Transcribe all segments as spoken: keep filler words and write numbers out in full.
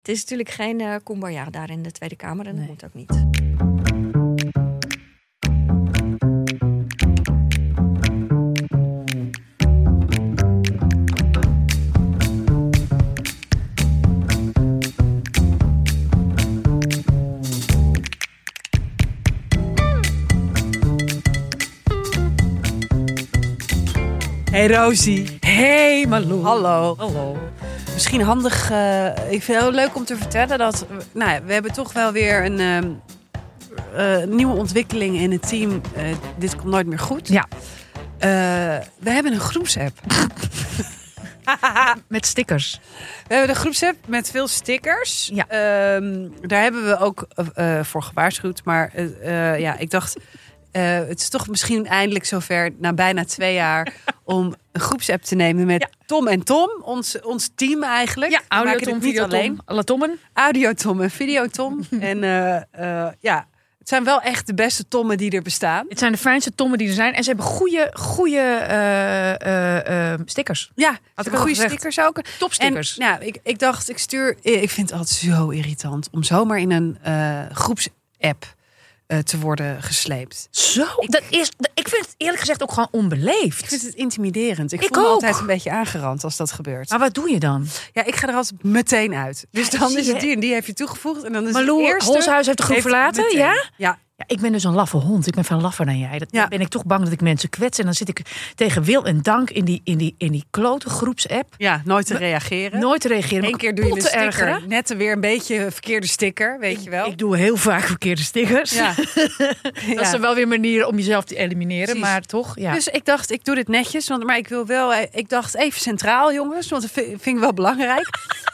Het is natuurlijk geen uh, Kumbaya daar in de Tweede Kamer en dat nee. moet ook niet. Hey Rosie. Hey Malou. Hallo. Hallo. Misschien handig, uh, ik vind het heel leuk om te vertellen dat... Nou ja, we hebben toch wel weer een uh, uh, nieuwe ontwikkeling in het team. Uh, dit komt nooit meer goed. Ja. Uh, we hebben een groepsapp. Met stickers. We hebben een groepsapp met veel stickers. Ja. Uh, daar hebben we ook uh, voor gewaarschuwd. Maar uh, uh, ja, ik dacht... Uh, het is toch misschien eindelijk zover, na bijna twee jaar, om een groepsapp te nemen met ja. Tom en Tom, ons, ons team eigenlijk. Ja, audio Tom, niet video alleen. Tom, alle Tommen. Audio Tom en video Tom. en uh, uh, ja, het zijn wel echt de beste Tommen die er bestaan. Het zijn de fijnste Tommen die er zijn. En ze hebben goede, goede uh, uh, uh, stickers. Ja, had ik goede stickers ook. Topstickers. En nou, ik, ik dacht, ik stuur. Ik vind het altijd zo irritant om zomaar in een uh, groepsapp te worden gesleept. Zo, ik, dat is, ik vind het eerlijk gezegd ook gewoon onbeleefd. Ik vind het intimiderend. Ik, ik voel me ook. altijd een beetje aangerand als dat gebeurt. Maar wat doe je dan? Ja, ik ga er altijd meteen uit. Dus ja, dan is het die en die heeft je toegevoegd. En dan is Malou, het eerste... Holshuis heeft de groep verlaten, meteen. ja? Ja. Ja, ik ben dus een laffe hond. Ik ben veel laffer dan jij. Dat ja. ben ik toch bang dat ik mensen kwets. En dan zit ik tegen wil en dank in die, in die, in die klote groepsapp. Ja, nooit te reageren. Nooit te reageren. Eén keer doe je een sticker. Ergeren. Net weer een beetje een verkeerde sticker, weet ik, je wel. Ik doe heel vaak verkeerde stickers. Ja. dat ja. is dan wel weer een manier om jezelf te elimineren. Precies. Maar toch, ja. Dus ik dacht, ik doe dit netjes. Want, maar ik wil wel, ik dacht even centraal, jongens. Want dat vind ik wel belangrijk.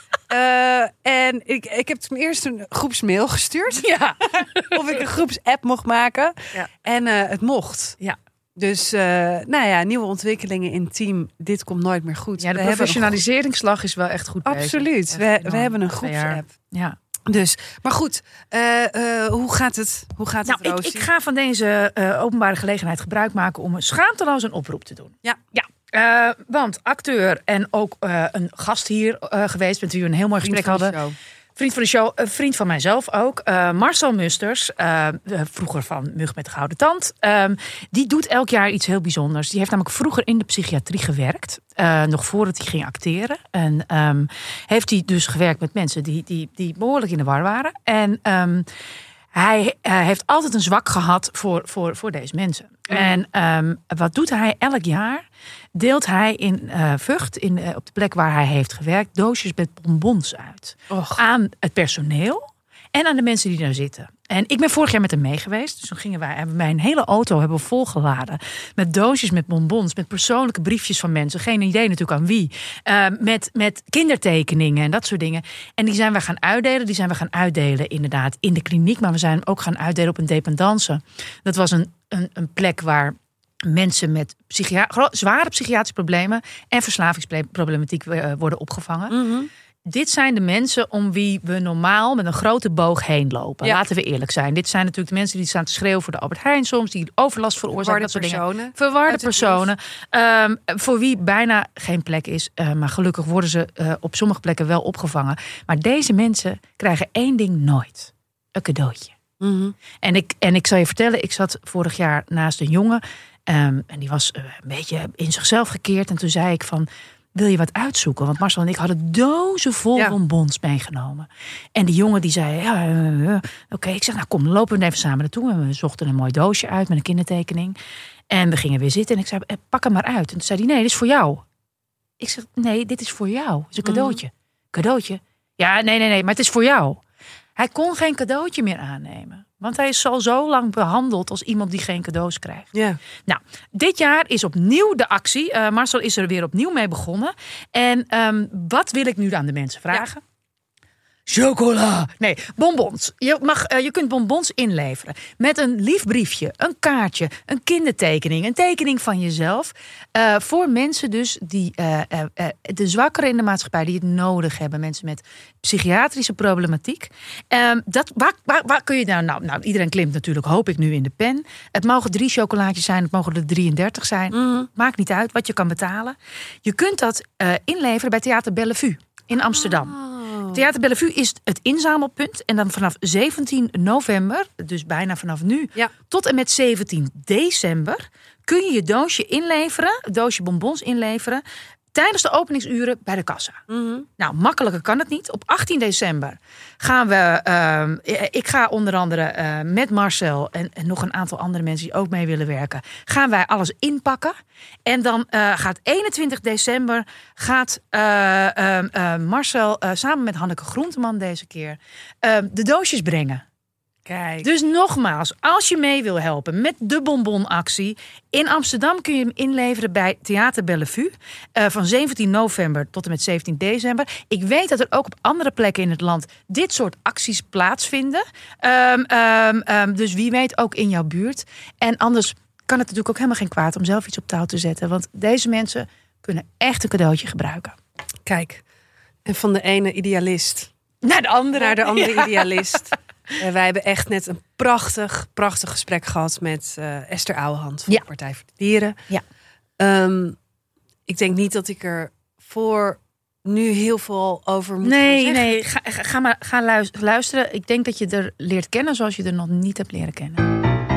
Uh, en ik, ik heb toen eerst een groepsmail gestuurd. Ja. Of ik een groepsapp mocht maken. Ja. En uh, het mocht. Ja. Dus, uh, nou ja, nieuwe ontwikkelingen in het team. Dit komt nooit meer goed. Ja, de we professionaliseringsslag is wel echt goed bezig. Absoluut. We, we hebben een groepsapp. Ja. Dus, maar goed, uh, uh, hoe gaat het? Hoe gaat nou, het, Rosie? Ik, ik ga van deze uh, openbare gelegenheid gebruik maken om een schaamteloos een oproep te doen. Ja. Ja. Uh, want acteur en ook uh, een gast hier uh, geweest, met wie we een heel mooi vriend gesprek hadden. Show. Vriend van de show, uh, vriend van mijzelf ook. Uh, Marcel Musters, uh, vroeger van Mug met de Gouden Tand. Uh, die doet elk jaar iets heel bijzonders. Die heeft namelijk vroeger in de psychiatrie gewerkt. Uh, nog voordat hij ging acteren. En um, heeft hij dus gewerkt met mensen die, die, die behoorlijk in de war waren. En um, hij uh, heeft altijd een zwak gehad voor, voor, voor deze mensen. Mm. En um, wat doet hij elk jaar? Deelt hij in uh, Vught, in, uh, op de plek waar hij heeft gewerkt, doosjes met bonbons uit. Och. Aan het personeel en aan de mensen die daar zitten. En ik ben vorig jaar met hem mee geweest. Dus toen gingen wij, hebben wij een hele auto hebben we volgeladen. Met doosjes met bonbons, met persoonlijke briefjes van mensen. Geen idee natuurlijk aan wie. Uh, met, met kindertekeningen en dat soort dingen. En die zijn we gaan uitdelen. Die zijn we gaan uitdelen inderdaad in de kliniek. Maar we zijn hem ook gaan uitdelen op een dependance. Dat was een, een, een plek waar mensen met psychia- zware psychiatrische problemen en verslavingsproblematiek uh, worden opgevangen. Mm-hmm. Dit zijn de mensen om wie we normaal met een grote boog heen lopen. Ja. Laten we eerlijk zijn. Dit zijn natuurlijk de mensen die staan te schreeuwen voor de Albert Heijn soms. Die overlast veroorzaken. Dat soort personen. dingen. Verwarde personen. Um, voor wie bijna geen plek is. Uh, maar gelukkig worden ze uh, op sommige plekken wel opgevangen. Maar deze mensen krijgen één ding nooit. Een cadeautje. Mm-hmm. En, ik, en ik zal je vertellen. Ik zat vorig jaar naast een jongen. Um, en die was uh, een beetje in zichzelf gekeerd. En toen zei ik van, wil je wat uitzoeken? Want Marcel en ik hadden dozen vol ja. bonbons meegenomen. En die jongen die zei, ja, uh, uh, oké. Okay. Ik zeg, nou kom, lopen we even samen naartoe. En we zochten een mooi doosje uit met een kindertekening. En we gingen weer zitten. En ik zei, pak hem maar uit. En toen zei hij, nee, dit is voor jou. Ik zeg, nee, dit is voor jou. Het is een cadeautje. Mm. Cadeautje? Ja, nee, nee, nee, maar het is voor jou. Hij kon geen cadeautje meer aannemen. Want hij is al zo lang behandeld als iemand die geen cadeaus krijgt. Yeah. Nou, dit jaar is opnieuw de actie. Uh, Marcel is er weer opnieuw mee begonnen. En um, wat wil ik nu aan de mensen vragen? Ja. Chocola. Nee, bonbons. Je, mag, uh, je kunt bonbons inleveren. Met een lief briefje, een kaartje, een kindertekening, een tekening van jezelf. Uh, voor mensen dus die uh, uh, uh, de zwakkeren in de maatschappij die het nodig hebben. Mensen met psychiatrische problematiek. Uh, dat, waar, waar, waar kun je nou, nou, nou, iedereen klimt natuurlijk, hoop ik nu, in de pen. Het mogen drie chocolaatjes zijn, het mogen er drieëndertig zijn. Mm. Maakt niet uit wat je kan betalen. Je kunt dat uh, inleveren bij Theater Bellevue. in Amsterdam. Oh. Theater Bellevue is het inzamelpunt. En dan vanaf zeventien november, dus bijna vanaf nu, Ja. tot en met zeventien december... kun je je doosje inleveren, een doosje bonbons inleveren... tijdens de openingsuren bij de kassa. Mm-hmm. Nou, makkelijker kan het niet. Op achttien december gaan we... Uh, ik ga onder andere uh, met Marcel en, en nog een aantal andere mensen... die ook mee willen werken... gaan wij alles inpakken. En dan uh, gaat eenentwintig december... gaat uh, uh, uh, Marcel uh, samen met Hanneke Groenteman deze keer... Uh, de doosjes brengen. Kijk. Dus nogmaals, als je mee wil helpen met de bonbonactie... in Amsterdam kun je hem inleveren bij Theater Bellevue... Uh, van zeventien november tot en met zeventien december. Ik weet dat er ook op andere plekken in het land... dit soort acties plaatsvinden. Um, um, um, dus wie weet ook in jouw buurt. En anders kan het natuurlijk ook helemaal geen kwaad... om zelf iets op touw te zetten. Want deze mensen kunnen echt een cadeautje gebruiken. Kijk. En van de ene idealist... Naar de andere. Naar de andere Ja. idealist... Uh, wij hebben echt net een prachtig, prachtig gesprek gehad met uh, Esther Ouwehand van Ja. de Partij voor de Dieren. Ja. Um, ik denk niet dat ik er voor nu heel veel over moet Nee, gaan zeggen. nee, ga, ga, ga maar ga luis- luisteren. Ik denk dat je er leert kennen zoals je er nog niet hebt leren kennen.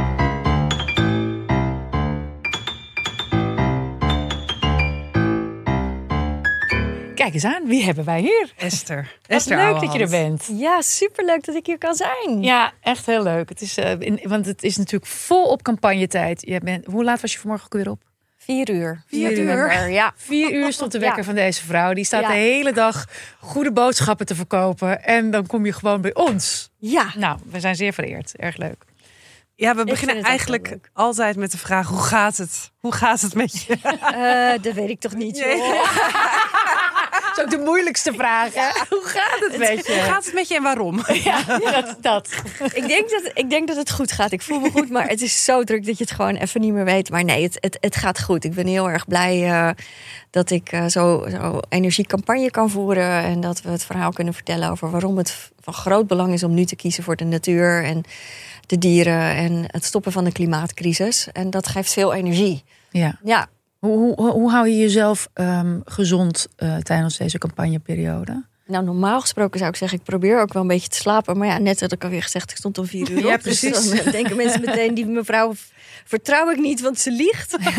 Kijk eens aan, wie hebben wij hier? Esther. Wat Esther leuk Ouwehand. dat je er bent. Ja, superleuk dat ik hier kan zijn. Ja, echt heel leuk. Het is, uh, in, want het is natuurlijk volop campagnetijd. Je bent, hoe laat was je vanmorgen ook weer op? Vier uur. Vier uur. november, ja. Vier uur stond de wekker Ja. van deze vrouw. Die staat Ja. de hele dag goede boodschappen te verkopen. En dan kom je gewoon bij ons. Ja. Nou, we zijn zeer vereerd. Erg leuk. Ja, we vind beginnen het ook eigenlijk heel leuk. altijd met de vraag: hoe gaat het? Hoe gaat het met je? Uh, dat weet ik toch niet, joh. Dat is ook de moeilijkste vraag. Hè? Hoe gaat het met Hoe je? gaat het met je en waarom? Ja, dat. dat. ik, denk dat, ik denk dat het goed gaat. Ik voel me goed, maar het is zo druk dat je het gewoon even niet meer weet. Maar nee, het, het, het gaat goed. Ik ben heel erg blij uh, dat ik uh, zo, zo energiek campagne kan voeren. En dat we het verhaal kunnen vertellen over waarom het van groot belang is om nu te kiezen voor de natuur en de dieren en het stoppen van de klimaatcrisis. En dat geeft veel energie. Ja. Ja. Hoe, hoe, hoe hou je jezelf um, gezond uh, tijdens deze campagneperiode? Nou, normaal gesproken zou ik zeggen, ik probeer ook wel een beetje te slapen. Maar ja, net had ik alweer gezegd, ik stond om vier uur op. Ja, precies. Dus dan denken mensen meteen, die mevrouw vertrouw ik niet, want ze liegt. uh,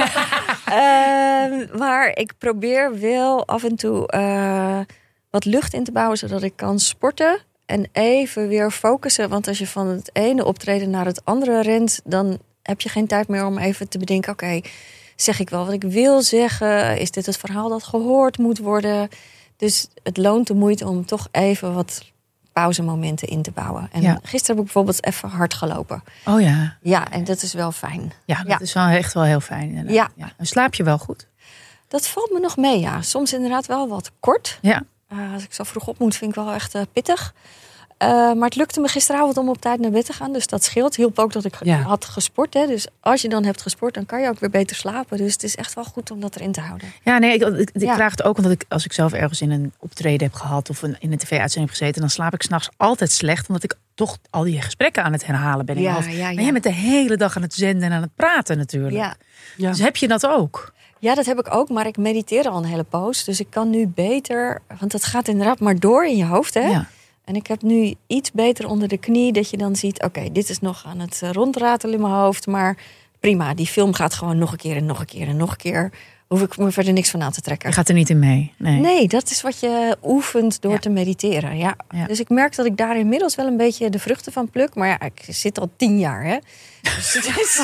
maar ik probeer wel af en toe uh, wat lucht in te bouwen, zodat ik kan sporten. En even weer focussen. Want als je van het ene optreden naar het andere rent, dan heb je geen tijd meer om even te bedenken, oké, okay, zeg ik wel wat ik wil zeggen? Is dit het verhaal dat gehoord moet worden? Dus het loont de moeite om toch even wat pauzemomenten in te bouwen. En ja. gisteren heb ik bijvoorbeeld even hard gelopen. Oh ja. Ja, en dat is wel fijn. Ja, dat ja. is wel echt wel heel fijn. Inderdaad. Ja. Ja. En slaap je wel goed? Dat valt me nog mee, ja. Soms inderdaad wel wat kort. Ja. Uh, als ik zo vroeg op moet, vind ik wel echt uh, pittig. Uh, maar het lukte me gisteravond om op tijd naar bed te gaan. Dus dat scheelt. Hielp ook dat ik Ja. had gesport. Hè. Dus als je dan hebt gesport, dan kan je ook weer beter slapen. Dus het is echt wel goed om dat erin te houden. Ja, nee, ik, ik, ik Ja. vraag het ook omdat ik, als ik zelf ergens in een optreden heb gehad of een, in een tv-uitzending heb gezeten, dan slaap ik 's nachts altijd slecht, omdat ik toch al die gesprekken aan het herhalen ben in mijn Ja, hoofd. ja, ja. Maar jij bent de hele dag aan het zenden en aan het praten natuurlijk. Ja. Ja. Dus heb je dat ook? Ja, dat heb ik ook, maar ik mediteer al een hele poos. Dus ik kan nu beter, want het gaat inderdaad maar door in je hoofd, hè? Ja. En ik heb nu iets beter onder de knie, dat je dan ziet, oké, okay, dit is nog aan het rondratelen in mijn hoofd, maar prima, die film gaat gewoon nog een keer en nog een keer en nog een keer. Hoef ik me verder niks van aan te trekken. Je gaat er niet in mee. Nee. Nee, dat is wat je oefent door Ja. te mediteren. Ja. Ja. Dus ik merk dat ik daar inmiddels wel een beetje de vruchten van pluk. Maar ja, ik zit al tien jaar, hè. Dus het is,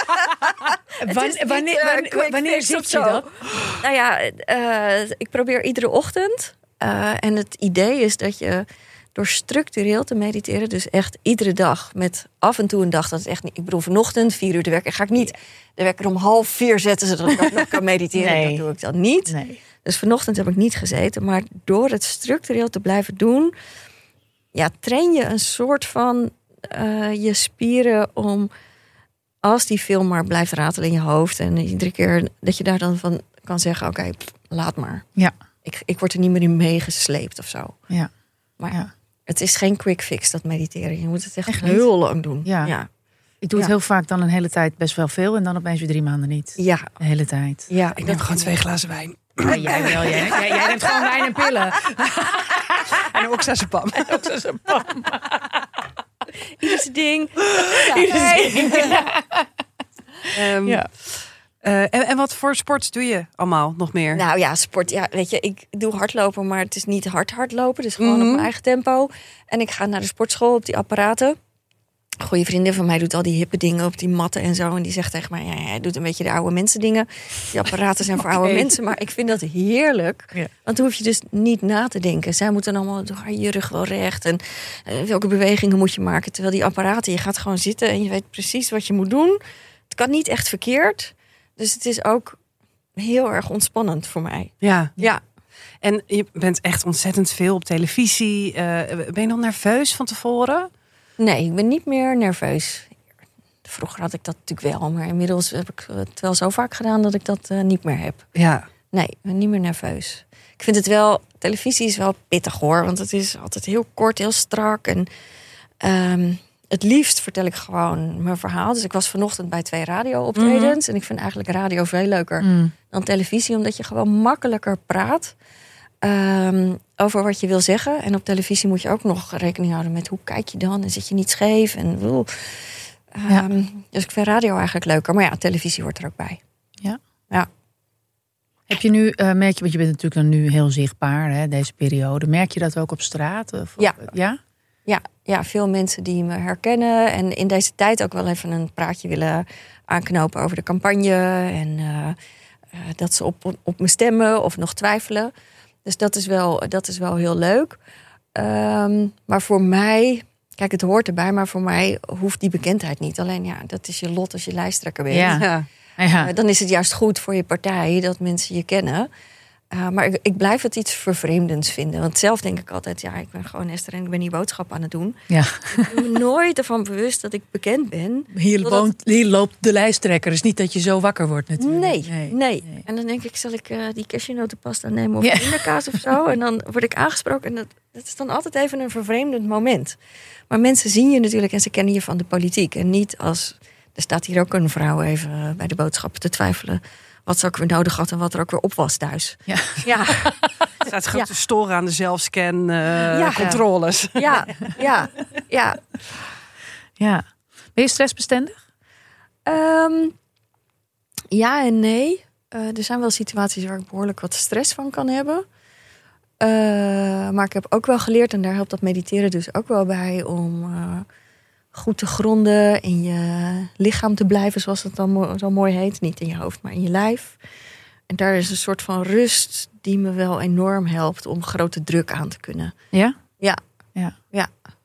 het Wan- is niet, wanneer uh, wanneer, quick wanneer fix zit of je zo. dat? Nou ja, uh, ik probeer iedere ochtend. Uh, en het idee is dat je door structureel te mediteren, dus echt iedere dag, met af en toe een dag, dat is echt niet. Ik bedoel, vanochtend vier uur de wekker, ga ik niet de wekker om half vier zetten, zodat ik ook nog kan mediteren. Nee. Dat doe ik dan niet. Nee. Dus vanochtend heb ik niet gezeten, maar door het structureel te blijven doen, ja, train je een soort van uh, je spieren om, als die film maar blijft ratelen in je hoofd en iedere keer dat je daar dan van kan zeggen, oké, okay, laat maar. Ja. Ik, ik word er niet meer in meegesleept of zo. Ja. Maar Ja. het is geen quick fix, dat mediteren. Je moet het echt, Echt niet? heel lang doen. Ja. Ja. Ik doe het Ja. heel vaak dan een hele tijd best wel veel en dan opeens weer drie maanden niet. Ja. De hele tijd. Ja. Ik neem gewoon twee glazen wijn. Ja, jij wel. Jij, jij, jij neemt gewoon wijn en pillen. En oxazepam. Oxazepam. Ieders ding. Ja. Ieders ding. Ja. Um, Ja. Uh, en, en wat voor sport doe je allemaal nog meer? Nou ja, sport. Ja, weet je, ik doe hardlopen, maar het is niet hard hardlopen. Dus gewoon Mm-hmm. op mijn eigen tempo. En ik ga naar de sportschool op die apparaten. Een goede vriendin van mij doet al die hippe dingen op die matten en zo. En die zegt tegen mij, ja, jij doet een beetje de oude mensen dingen. Die apparaten zijn voor Okay. oude mensen. Maar ik vind dat heerlijk. Ja. Want dan hoef je dus niet na te denken. Zij moeten dan allemaal, door je rug wel recht. En uh, welke bewegingen moet je maken. Terwijl die apparaten, je gaat gewoon zitten en je weet precies wat je moet doen. Het kan niet echt verkeerd. Dus het is ook heel erg ontspannend voor mij. Ja. Ja. En je bent echt ontzettend veel op televisie. Uh, ben je nog nerveus van tevoren? Nee, ik ben niet meer nerveus. Vroeger had ik dat natuurlijk wel. Maar inmiddels heb ik het wel zo vaak gedaan dat ik dat uh, niet meer heb. Ja. Nee, ik ben niet meer nerveus. Ik vind het wel, televisie is wel pittig hoor. Want het is altijd heel kort, heel strak. En um, het liefst vertel ik gewoon mijn verhaal. Dus ik was vanochtend bij twee radio-optredens. Mm-hmm. En ik vind eigenlijk radio veel leuker mm. dan televisie. Omdat je gewoon makkelijker praat um, over wat je wil zeggen. En op televisie moet je ook nog rekening houden met hoe kijk je dan. En zit je niet scheef. En, um, ja. Dus ik vind radio eigenlijk leuker. Maar ja, televisie hoort er ook bij. Ja. Ja. Heb je nu, uh, merk je, want je bent natuurlijk dan nu heel zichtbaar, hè, deze periode. Merk je dat ook op straat? Of, ja. ja. Ja, ja, veel mensen die me herkennen. En in deze tijd ook wel even een praatje willen aanknopen over de campagne. En uh, uh, dat ze op, op me stemmen of nog twijfelen. Dus dat is wel, dat is wel heel leuk. Um, maar voor mij, kijk, het hoort erbij. Maar voor mij hoeft die bekendheid niet. Alleen ja, dat is je lot als je lijsttrekker bent. Ja. Ja. Ja. Uh, dan is het juist goed voor je partij dat mensen je kennen. Uh, maar ik, ik blijf het iets vervreemdends vinden. Want zelf denk ik altijd, ja, ik ben gewoon Esther en ik ben die boodschap aan het doen. Ja. Ik ben me nooit ervan bewust dat ik bekend ben. Hier, Totdat... woont, hier loopt de lijsttrekker. Dus niet dat je zo wakker wordt natuurlijk. Nee, nee. nee. nee. En dan denk ik, zal ik uh, die cashewnotenpasta nemen of ja. pindakaas of zo? En dan word ik aangesproken. En dat, dat is dan altijd even een vervreemdend moment. Maar mensen zien je natuurlijk en ze kennen je van de politiek. En niet als... Er staat hier ook een vrouw even bij de boodschappen te twijfelen wat ze ook weer nodig had en wat er ook weer op was thuis. Ja. Ja. Er staat grote ja. storen aan de zelfscan uh, ja. controles. Ja, ja, ja. Ja. Ben je stressbestendig? Um, ja en nee. Uh, er zijn wel situaties waar ik behoorlijk wat stress van kan hebben. Uh, maar ik heb ook wel geleerd, en daar helpt dat mediteren dus ook wel bij, om uh, goed te gronden, in je lichaam te blijven, zoals het dan mo- zo mooi heet. Niet in je hoofd, maar in je lijf. En daar is een soort van rust die me wel enorm helpt om grote druk aan te kunnen. Ja? Ja. Ja. Ja.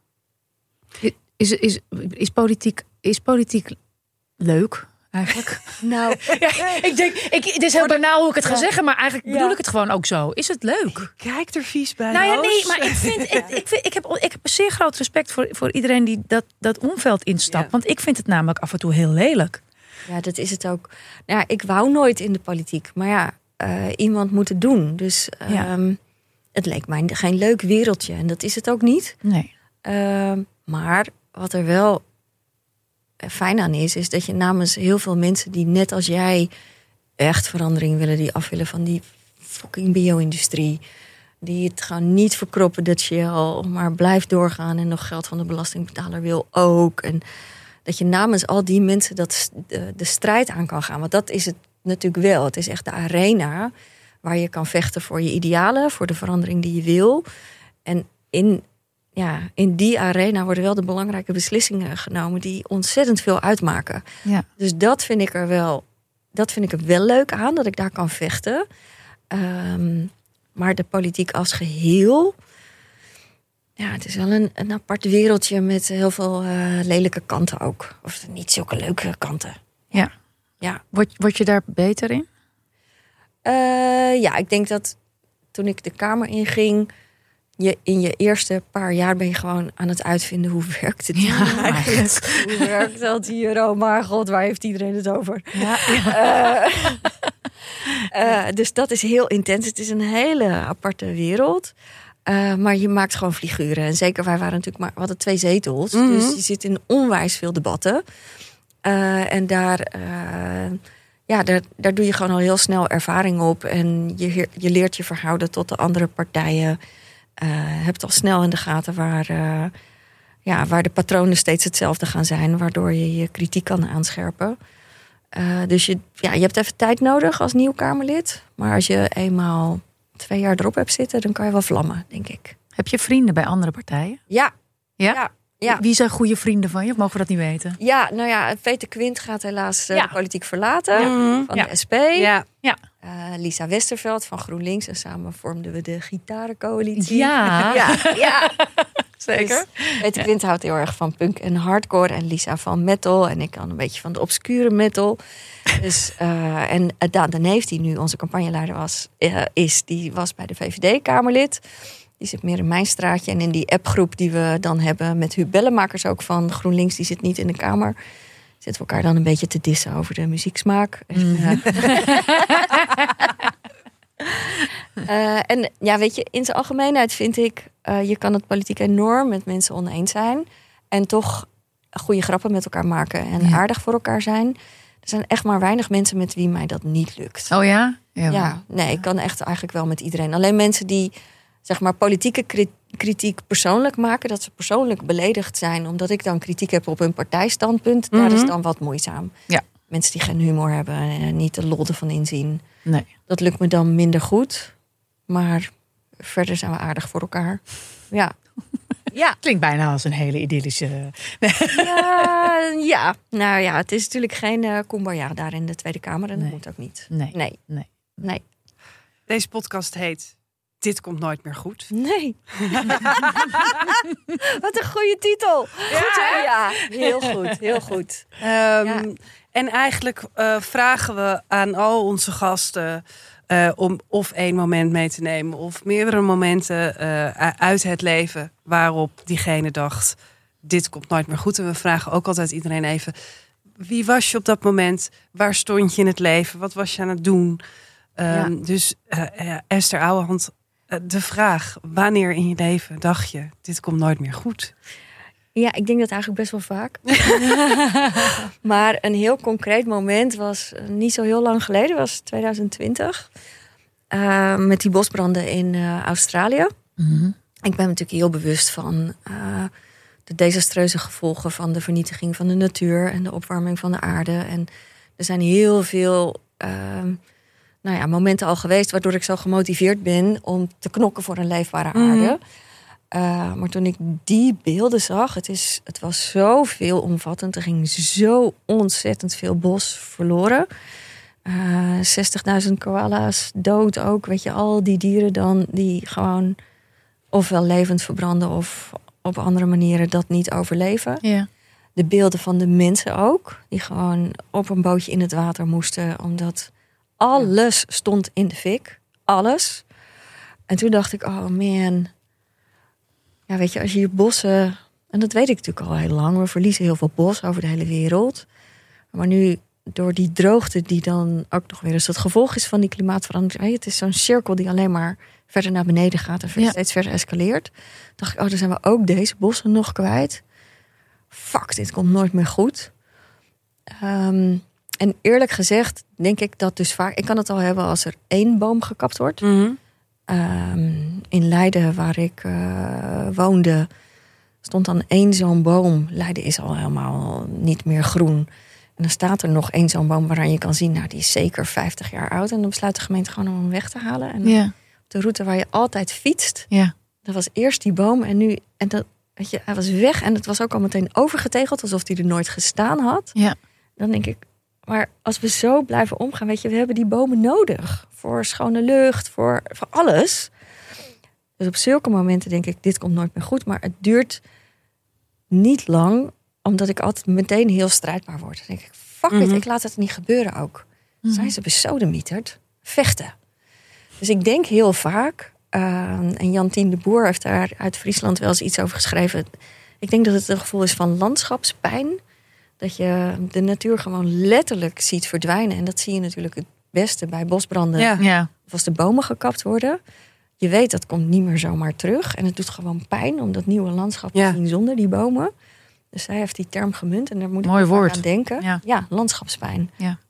Is, is, is, politiek, is politiek leuk eigenlijk? Nou, ja, ik denk, ik, het is heel banaal hoe ik het ga ja. zeggen, maar eigenlijk bedoel ja. ik het gewoon ook zo. Is het leuk? Kijk er vies bij. Nou ja, Roos. nee, maar ik vind, ik, ik, vind, ik, heb, ik heb zeer groot respect voor, voor iedereen die dat, dat omveld instapt. Ja. Want ik vind het namelijk af en toe heel lelijk. Ja, dat is het ook. Nou ja, ik wou nooit in de politiek, maar ja, uh, iemand moet het doen. Dus um, Ja. het leek mij geen leuk wereldje en dat is het ook niet. Nee. Uh, maar wat er wel fijn aan is, is dat je namens heel veel mensen die net als jij echt verandering willen, die af willen van die fucking bio-industrie, die het gewoon niet verkroppen dat Shell maar blijft doorgaan en nog geld van de belastingbetaler wil ook. En dat je namens al die mensen dat de, de strijd aan kan gaan. Want dat is het natuurlijk wel. Het is echt de arena waar je kan vechten voor je idealen, voor de verandering die je wil. En in, ja, in die arena worden wel de belangrijke beslissingen genomen die ontzettend veel uitmaken. Ja. Dus dat vind ik er wel, dat vind ik er wel leuk aan, dat ik daar kan vechten. Um, maar de politiek als geheel, ja, het is wel een, een apart wereldje met heel veel uh, lelijke kanten ook. Of niet zulke leuke kanten. Ja. Ja. Word, word je daar beter in? Uh, ja, ik denk dat toen ik de Kamer inging, je in je eerste paar jaar ben je gewoon aan het uitvinden hoe werkt het ja, eigenlijk. Hoe werkt dat hier? Oh maar god, waar heeft iedereen het over? Ja, ja. Uh, uh, dus dat is heel intens. Het is een hele aparte wereld. Uh, maar je maakt gewoon figuren. En zeker, wij waren natuurlijk maar, we hadden twee zetels. Mm-hmm. Dus je zit in onwijs veel debatten. Uh, en daar, uh, ja, daar, daar doe je gewoon al heel snel ervaring op. En je, je leert je verhouden tot de andere partijen. Uh, hebt al snel in de gaten waar, uh, ja, waar de patronen steeds hetzelfde gaan zijn. Waardoor je je kritiek kan aanscherpen. Uh, dus je, ja, je hebt even tijd nodig als nieuw Kamerlid. Maar als je eenmaal twee jaar erop hebt zitten, dan kan je wel vlammen, denk ik. Heb je vrienden bij andere partijen? Ja. Ja? Ja. Ja. Wie zijn goede vrienden van je? Of mogen we dat niet weten? Ja, nou ja, Peter Quint gaat helaas uh, Ja. de politiek verlaten. Ja. Van Ja. de S P. Ja. Ja. Uh, Lisa Westerveld van GroenLinks. En samen vormden we de gitarencoalitie. Ja. ja, ja. Zeker. Dus Peter Quint houdt heel erg van punk en hardcore. En Lisa van metal. En ik kan een beetje van de obscure metal. Dus, uh, en Daan de Neef, die nu onze campagneleider was, uh, is, die was bij de V V D-Kamerlid. Die zit meer in mijn straatje. En in die appgroep die we dan hebben met Huub Bellenmakers ook van GroenLinks, die zit niet in de Kamer. Zitten we elkaar dan een beetje te dissen over de muzieksmaak. En, uh, uh, en ja, weet je, in zijn algemeenheid vind ik, uh, je kan het politiek enorm met mensen oneens zijn. En toch goede grappen met elkaar maken en Ja. aardig voor elkaar zijn. Er zijn echt maar weinig mensen met wie mij dat niet lukt. Oh ja? Ja. Ja, nee, ik kan echt eigenlijk wel met iedereen. Alleen mensen die, zeg maar, politieke kri- kritiek persoonlijk maken, dat ze persoonlijk beledigd zijn omdat ik dan kritiek heb op hun partijstandpunt, Mhm. daar is dan wat moeizaam. Ja. Mensen die geen humor hebben en niet de lol ervan inzien. Nee. Dat lukt me dan minder goed. Maar verder zijn we aardig voor elkaar. Ja. Ja. Klinkt bijna als een hele idyllische... Ja, ja. Nou ja, het is natuurlijk geen uh, kumbaya daar in de Tweede Kamer. En dat Nee. moet ook niet. Nee. Nee. Nee. Nee. Deze podcast heet Dit komt nooit meer goed. Nee. Wat een goede titel. Goed, hè? Ja, heel goed. Heel goed. Um, Ja. En eigenlijk uh, vragen we aan al onze gasten uh, om of één moment mee te nemen of meerdere momenten uh, uit het leven waarop diegene dacht, dit komt nooit meer goed. En we vragen ook altijd iedereen even, wie was je op dat moment? Waar stond je in het leven? Wat was je aan het doen? Um, Ja. Dus uh, uh, Esther Ouwehand, uh, de vraag, wanneer in je leven dacht je, dit komt nooit meer goed? Ja, ik denk dat eigenlijk best wel vaak. Maar een heel concreet moment was uh, niet zo heel lang geleden, was twintig twintig. Uh, met die bosbranden in uh, Australië. Mhm. Ik ben me natuurlijk heel bewust van uh, de desastreuze gevolgen van de vernietiging van de natuur en de opwarming van de aarde. En er zijn heel veel uh, nou ja, momenten al geweest waardoor ik zo gemotiveerd ben om te knokken voor een leefbare aarde. Mhm. Uh, maar toen ik die beelden zag, het, is, het was zo veelomvattend. Er ging zo ontzettend veel bos verloren. Uh, zestigduizend koala's dood ook. Weet je, al die dieren dan die gewoon ofwel levend verbranden of op andere manieren dat niet overleven. Ja. De beelden van de mensen ook, die gewoon op een bootje in het water moesten, omdat alles stond in de fik. Alles. En toen dacht ik, oh man. Ja, weet je, als je je bossen... En dat weet ik natuurlijk al heel lang. We verliezen heel veel bos over de hele wereld. Maar nu, door die droogte die dan ook nog weer eens het gevolg is van die klimaatverandering. Weet je, het is zo'n cirkel die alleen maar verder naar beneden gaat en Ja. steeds verder escaleert. Dacht ik, oh, dan zijn we ook deze bossen nog kwijt. Fuck, dit komt nooit meer goed. Um, en eerlijk gezegd denk ik dat dus vaak... Ik kan het al hebben als er één boom gekapt wordt. Mm-hmm. Um, in Leiden, waar ik uh, woonde, stond dan één zo'n boom. Leiden is al helemaal niet meer groen. En dan staat er nog één zo'n boom waaraan je kan zien, nou, die is zeker vijftig jaar oud. En dan besluit de gemeente gewoon om hem weg te halen. En Ja. op de route waar je altijd fietst, Ja. dat was eerst die boom en nu, en dat, weet je, hij was weg en het was ook al meteen overgetegeld, alsof hij er nooit gestaan had. Ja. Dan denk ik, maar als we zo blijven omgaan, weet je, we hebben die bomen nodig. Voor schone lucht, voor, voor alles. Dus op zulke momenten denk ik, dit komt nooit meer goed. Maar het duurt niet lang, omdat ik altijd meteen heel strijdbaar word. Dan denk ik, fuck it, Mhm. ik laat het niet gebeuren ook. Mhm. Zijn ze besodemieterd? Vechten. Dus ik denk heel vaak, uh, en Jantien de Boer heeft daar uit Friesland wel eens iets over geschreven. Ik denk dat het een gevoel is van landschapspijn. Dat je de natuur gewoon letterlijk ziet verdwijnen. En dat zie je natuurlijk het beste bij bosbranden. Ja. Ja. Of als de bomen gekapt worden. Je weet, dat komt niet meer zomaar terug. En het doet gewoon pijn om dat nieuwe landschap te Ja. zien zonder die bomen. Dus zij heeft die term gemunt en daar moet Mooi ik vaak woord. aan denken. Ja. Ja, landschapspijn. Ja.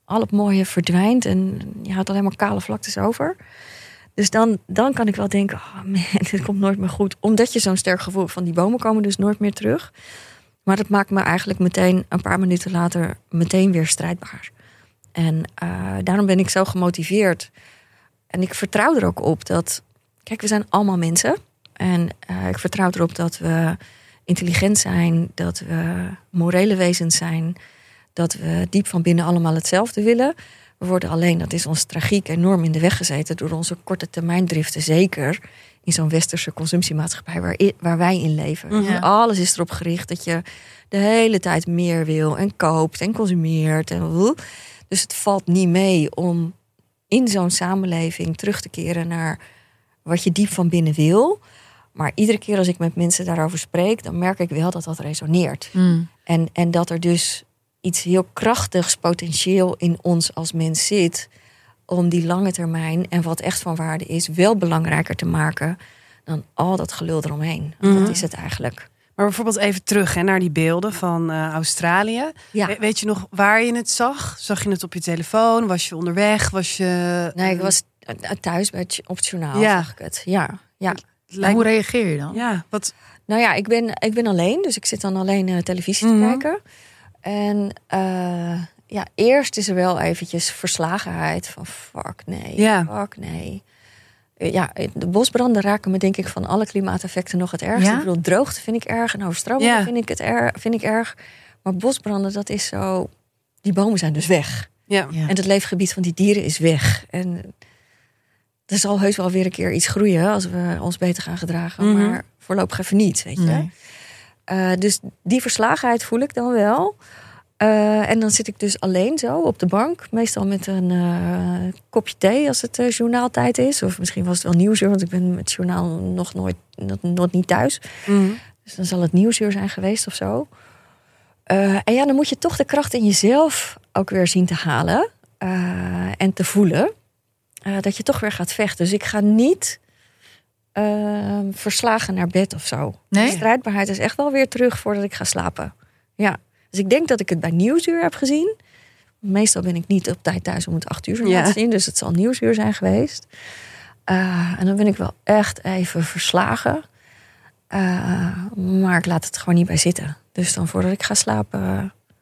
al het mooie verdwijnt en je houdt alleen maar kale vlaktes over. Dus dan, dan kan ik wel denken, oh man, dit komt nooit meer goed. Omdat je zo'n sterk gevoel van die bomen komen dus nooit meer terug. Maar dat maakt me eigenlijk meteen een paar minuten later meteen weer strijdbaar. En uh, daarom ben ik zo gemotiveerd. En ik vertrouw er ook op dat, kijk, we zijn allemaal mensen. En uh, ik vertrouw erop dat we intelligent zijn, dat we morele wezens zijn, dat we diep van binnen allemaal hetzelfde willen. We worden alleen, dat is ons tragiek, enorm in de weg gezeten door onze korte termijndriften. Zeker in zo'n westerse consumptiemaatschappij waar, waar wij in leven. Mm-hmm. Alles is erop gericht dat je de hele tijd meer wil en koopt en consumeert. En, dus het valt niet mee om in zo'n samenleving terug te keren naar wat je diep van binnen wil. Maar iedere keer als ik met mensen daarover spreek, dan merk ik wel dat dat resoneert. Mm. En, en dat er dus iets heel krachtigs potentieel in ons als mens zit om die lange termijn en wat echt van waarde is wel belangrijker te maken dan al dat gelul eromheen. Mm-hmm. Dat is het eigenlijk. Maar bijvoorbeeld even terug hè, naar die beelden van uh, Australië. Ja. We, weet je nog waar je het zag? Zag je het op je telefoon? Was je onderweg? Was je... Nee, ik was thuis bij het, op het journaal, ja. zag ik het. Ja, ja. En hoe reageer je dan? Ja, wat... Nou ja, ik ben, ik ben alleen, dus ik zit dan alleen uh, televisie mm-hmm. te kijken. En uh, ja, eerst is er wel eventjes verslagenheid van fuck nee, ja. fuck nee. Ja, de bosbranden raken me denk ik van alle klimaateffecten nog het ergste. Ja? Ik bedoel, droogte vind ik erg en overstromingen ja. vind ik het er, vind ik erg. Maar bosbranden, dat is zo... Die bomen zijn dus weg. Ja. Ja. En het leefgebied van die dieren is weg. En er zal heus wel weer een keer iets groeien als we ons beter gaan gedragen. Mm-hmm. Maar voorlopig even niet, weet je. Nee. Uh, dus die verslagenheid voel ik dan wel. Uh, en dan zit ik dus alleen zo op de bank. Meestal met een uh, kopje thee als het uh, journaaltijd is. Of misschien was het wel Nieuwsuur, want ik ben met het journaal nog nooit nog, nog niet thuis. Mm-hmm. Dus dan zal het Nieuwsuur zijn geweest of zo. Uh, en ja, dan moet je toch de kracht in jezelf ook weer zien te halen. Uh, en te voelen. Uh, dat je toch weer gaat vechten. Dus ik ga niet uh, verslagen naar bed of zo. Nee? De strijdbaarheid is echt wel weer terug voordat ik ga slapen. Ja. Dus ik denk dat ik het bij Nieuwsuur heb gezien. Meestal ben ik niet op tijd thuis om het acht uur ja. te zien. Dus het zal Nieuwsuur zijn geweest. Uh, en dan ben ik wel echt even verslagen. Uh, maar ik laat het gewoon niet bij zitten. Dus dan voordat ik ga slapen... Uh,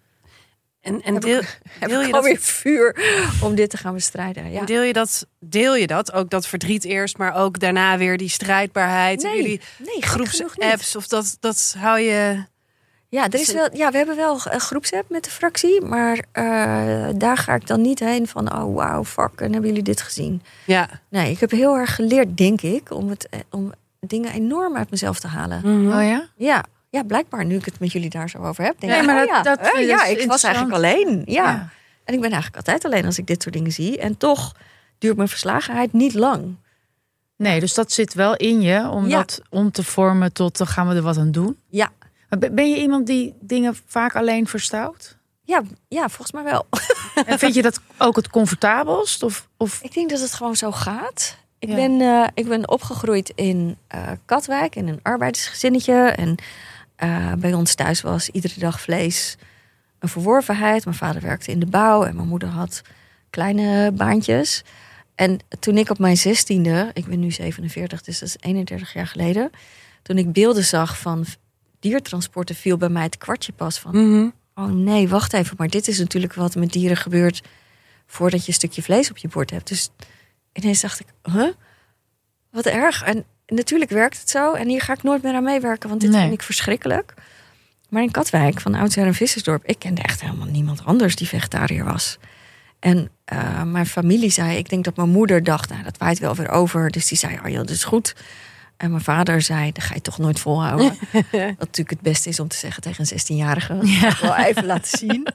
En, en heb deel, ik, heb deel ik je dat weer vuur om dit te gaan bestrijden. Ja. Deel je dat? Deel je dat? Ook dat verdriet eerst, maar ook daarna weer die strijdbaarheid. Nee, jullie nee, groepsapps of dat, dat hou je. Ja, er is wel, ja, we hebben wel een groepsapp met de fractie, maar uh, daar ga ik dan niet heen van oh wauw, fuck, en hebben jullie dit gezien? Ja. Nee, ik heb heel erg geleerd, denk ik, om het om dingen enorm uit mezelf te halen. Mm-hmm. Oh ja? Ja. Ja, blijkbaar, nu ik het met jullie daar zo over heb. Denk nee, ik, maar oh, dat, ja, dat, uh, ja ik was eigenlijk alleen. Ja. ja. En ik ben eigenlijk altijd alleen als ik dit soort dingen zie. En toch duurt mijn verslagenheid niet lang. Nee, dus dat zit wel in je om ja. dat om te vormen tot dan gaan we er wat aan doen. Ja. Maar ben je iemand die dingen vaak alleen verstout? Ja, ja, volgens mij wel. En vind je dat ook het comfortabelst? Of, of... Ik denk dat het gewoon zo gaat. Ik, ja. ben, uh, ik ben opgegroeid in uh, Katwijk, in een arbeidersgezinnetje. En uh, bij ons thuis was iedere dag vlees een verworvenheid. Mijn vader werkte in de bouw en mijn moeder had kleine baantjes. En toen ik op mijn zestiende, ik ben nu zevenenveertig, dus dat is eenendertig jaar geleden. Toen ik beelden zag van diertransporten, viel bij mij het kwartje pas van... Mm-hmm. Oh nee, wacht even, maar dit is natuurlijk wat met dieren gebeurt voordat je een stukje vlees op je bord hebt. Dus ineens dacht ik, huh? Wat erg. En natuurlijk werkt het zo. En hier ga ik nooit meer aan meewerken, want dit nee. vind ik verschrikkelijk. Maar in Katwijk, van oudsher een vissersdorp, ik kende echt helemaal niemand anders die vegetariër was. En uh, mijn familie zei, ik denk dat mijn moeder dacht, nou dat waait wel weer over. Dus die zei, oh ja, dat is goed. En mijn vader zei, dat ga je toch nooit volhouden. Wat natuurlijk het beste is om te zeggen tegen een zestienjarige. Dat ja. ik wel even laten zien.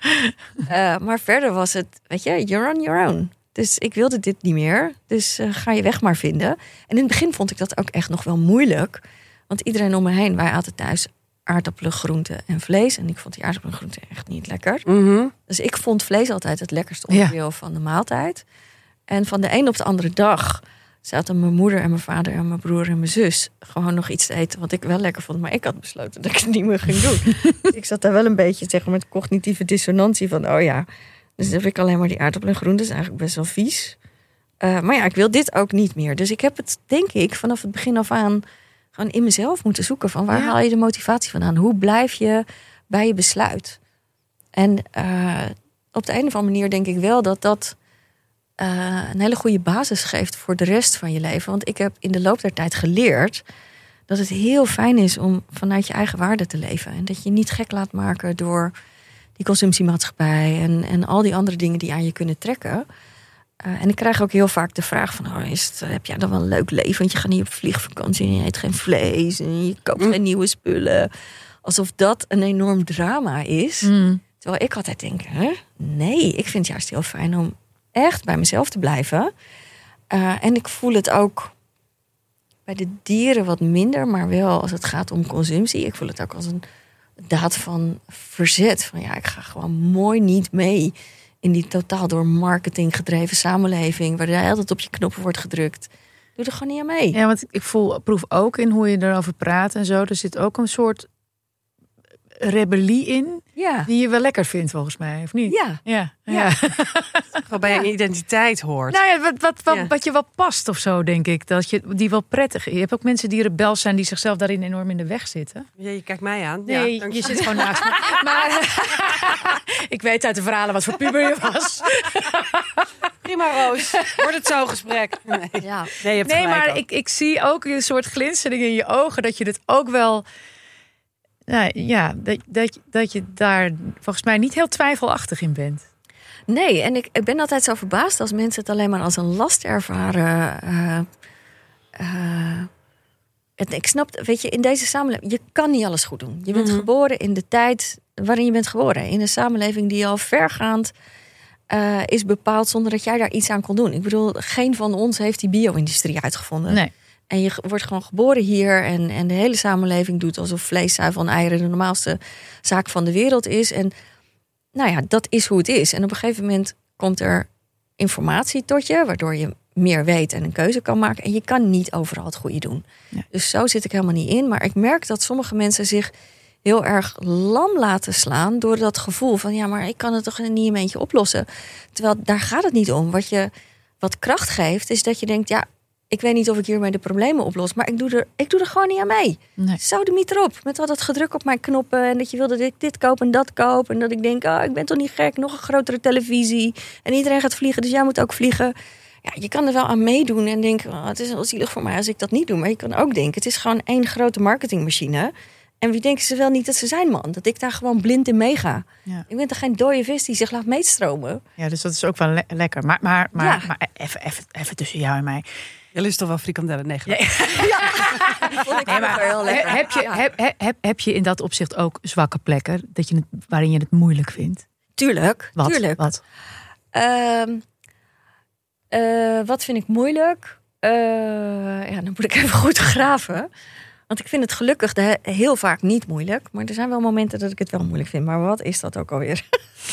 Uh, maar verder was het, weet je, you're on your own. Dus ik wilde dit niet meer. Dus uh, ga je weg maar vinden. En in het begin vond ik dat ook echt nog wel moeilijk. Want iedereen om me heen, wij aten thuis aardappelen, groenten en vlees. En ik vond die aardappelen en groenten echt niet lekker. Mm-hmm. Dus ik vond vlees altijd het lekkerste onderdeel ja. van de maaltijd. En van de een op de andere dag zaten mijn moeder en mijn vader en mijn broer en mijn zus gewoon nog iets te eten wat ik wel lekker vond. Maar ik had besloten dat ik het niet meer ging doen. Dus ik zat daar wel een beetje zeg maar, met cognitieve dissonantie van, oh ja, Dus dan heb ik alleen maar die aardappelen en groenten. Dat is eigenlijk best wel vies. Uh, maar ja, ik wil dit ook niet meer. Dus ik heb het, denk ik, vanaf het begin af aan gewoon in mezelf moeten zoeken. Van waar ja. haal je de motivatie vandaan? Hoe blijf je bij je besluit? En uh, op de een of andere manier denk ik wel dat dat uh, een hele goede basis geeft voor de rest van je leven. Want ik heb in de loop der tijd geleerd dat het heel fijn is om vanuit je eigen waarde te leven. En dat je je niet gek laat maken door die consumptiemaatschappij en, en al die andere dingen die aan je kunnen trekken. Uh, en ik krijg ook heel vaak de vraag van, oh, is het, heb jij dan wel een leuk leven? Want je gaat niet op vliegvakantie en je eet geen vlees en je koopt mm. geen nieuwe spullen. Alsof dat een enorm drama is. Mm. Terwijl ik altijd denk, hè? Nee, ik vind het juist heel fijn om echt bij mezelf te blijven. Uh, en ik voel het ook bij de dieren wat minder, maar wel als het gaat om consumptie. Ik voel het ook als een daad van verzet. Van ja, ik ga gewoon mooi niet mee in die totaal door marketing gedreven samenleving, waar er altijd op je knoppen wordt gedrukt. Doe er gewoon niet aan mee. Ja, want ik voel, proef ook in hoe je erover praat en zo. Er zit ook een soort rebellie in, ja. die je wel lekker vindt volgens mij, of niet? Ja. Ja. ja. ja. Waarbij je identiteit hoort. Nou ja, wat, wat, wat, ja. wat je wel past of zo, denk ik. Dat je die wel prettig. Je hebt ook mensen die rebels zijn, die zichzelf daarin enorm in de weg zitten. Ja, je kijkt mij aan. Nee, ja, je zit gewoon naast me. Maar ik weet uit de verhalen wat voor puber je was. Prima, Roos. Wordt het zo'n gesprek? Nee, ja. nee, je hebt nee maar ook. ik, ik zie ook een soort glinstering in je ogen, dat je het ook wel. Nou, ja, dat, dat, dat je daar volgens mij niet heel twijfelachtig in bent. Nee, en ik, ik ben altijd zo verbaasd als mensen het alleen maar als een last ervaren. Uh, uh, het, ik snap, weet je, in deze samenleving, je kan niet alles goed doen. Je bent mm-hmm. geboren in de tijd waarin je bent geboren. In een samenleving die al vergaand uh, is bepaald zonder dat jij daar iets aan kon doen. Ik bedoel, geen van ons heeft die bio-industrie uitgevonden. Nee. En je wordt gewoon geboren hier en, en de hele samenleving doet alsof vlees, zuivel en eieren de normaalste zaak van de wereld is. En nou ja, dat is hoe het is. En op een gegeven moment komt er informatie tot je, waardoor je meer weet en een keuze kan maken. En je kan niet overal het goede doen. Ja. Dus zo zit ik helemaal niet in. Maar ik merk dat sommige mensen zich heel erg lam laten slaan door dat gevoel van ja, maar ik kan het toch niet in mijn eentje oplossen. Terwijl daar gaat het niet om. Wat je wat kracht geeft, is dat je denkt, ja, ik weet niet of ik hiermee de problemen oplos, maar ik doe er, ik doe er gewoon niet aan mee. Nee. Sodemiet erop. Met al dat gedruk op mijn knoppen. En dat je wil dat ik dit koop en dat koop. En dat ik denk, oh, ik ben toch niet gek. Nog een grotere televisie. En iedereen gaat vliegen, dus jij moet ook vliegen. Ja, je kan er wel aan meedoen en denken, oh, het is wel zielig voor mij als ik dat niet doe. Maar je kan ook denken, het is gewoon één grote marketingmachine. En wie denken ze wel niet dat ze zijn, man? Dat ik daar gewoon blind in meega. Ja. Ik ben toch geen dode vis die zich laat meestromen? Ja, dus dat is ook wel le- lekker. Maar, maar, maar, ja. maar even, even, even tussen jou en mij. Je lust toch wel frikandellen? Nee, ja. ja. Vond ik nee, maar, heel lekker. Heb je, heb, heb, heb je in dat opzicht ook zwakke plekken dat je het, waarin je het moeilijk vindt? Tuurlijk. Wat? Tuurlijk. Wat? Uh, uh, wat vind ik moeilijk? Uh, ja, dan moet ik even goed graven. Want ik vind het gelukkig de, heel vaak niet moeilijk. Maar er zijn wel momenten dat ik het wel moeilijk vind. Maar wat is dat ook alweer?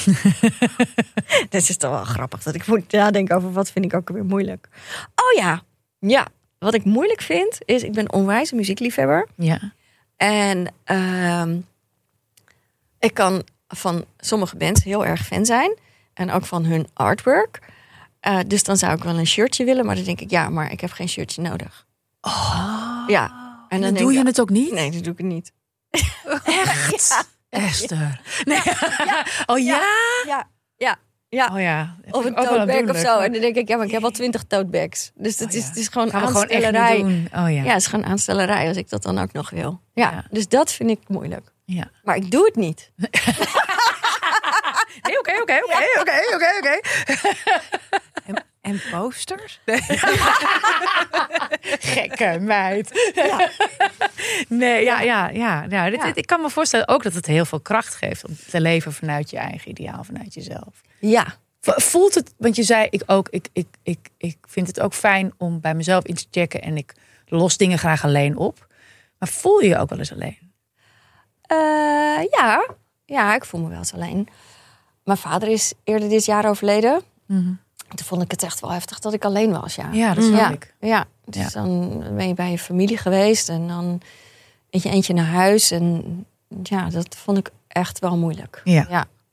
Dat is toch wel grappig. Dat ik moet nadenken over wat vind ik ook alweer moeilijk. Oh ja, ja. Wat ik moeilijk vind is, ik ben onwijs een muziekliefhebber. Ja. En uh, ik kan van sommige bands heel erg fan zijn. En ook van hun artwork. Uh, dus dan zou ik wel een shirtje willen. Maar dan denk ik, ja, maar ik heb geen shirtje nodig. Oh. Ja. En dan, en dan doe je ik, het ook niet? Nee, dat doe ik niet. Echt? Ja. Esther. Nee. Ja. Oh ja? Ja, ja, ja. Oh ja. Of een tote bag of zo. En dan denk ik, ja, maar ik heb al twintig tote bags. Dus het, oh, ja. is, het is gewoon Gaan aanstellerij. Gewoon oh, ja. ja, het is gewoon aanstellerij als ik dat dan ook nog wil. Ja, ja. Dus dat vind ik moeilijk. Ja. Maar ik doe het niet. Nee, oké, oké, oké, oké, oké, oké. En posters? Gekke meid. Ja. Nee, ja, ja, ja. ja. Dit, dit, ik kan me voorstellen ook dat het heel veel kracht geeft om te leven vanuit je eigen ideaal, vanuit jezelf. Ja. Voelt het, want je zei ik ook, ik, ik, ik, ik vind het ook fijn om bij mezelf in te checken en ik los dingen graag alleen op. Maar voel je je ook wel eens alleen? Uh, ja. Ja, ik voel me wel eens alleen. Mijn vader is eerder dit jaar overleden. Mm-hmm. Toen vond ik het echt wel heftig dat ik alleen was, ja. Ja, dat snap ja, ik. Ja, dus ja. Dan ben je bij je familie geweest en dan eentje eentje naar huis. En ja, dat vond ik echt wel moeilijk. Ja. Ja.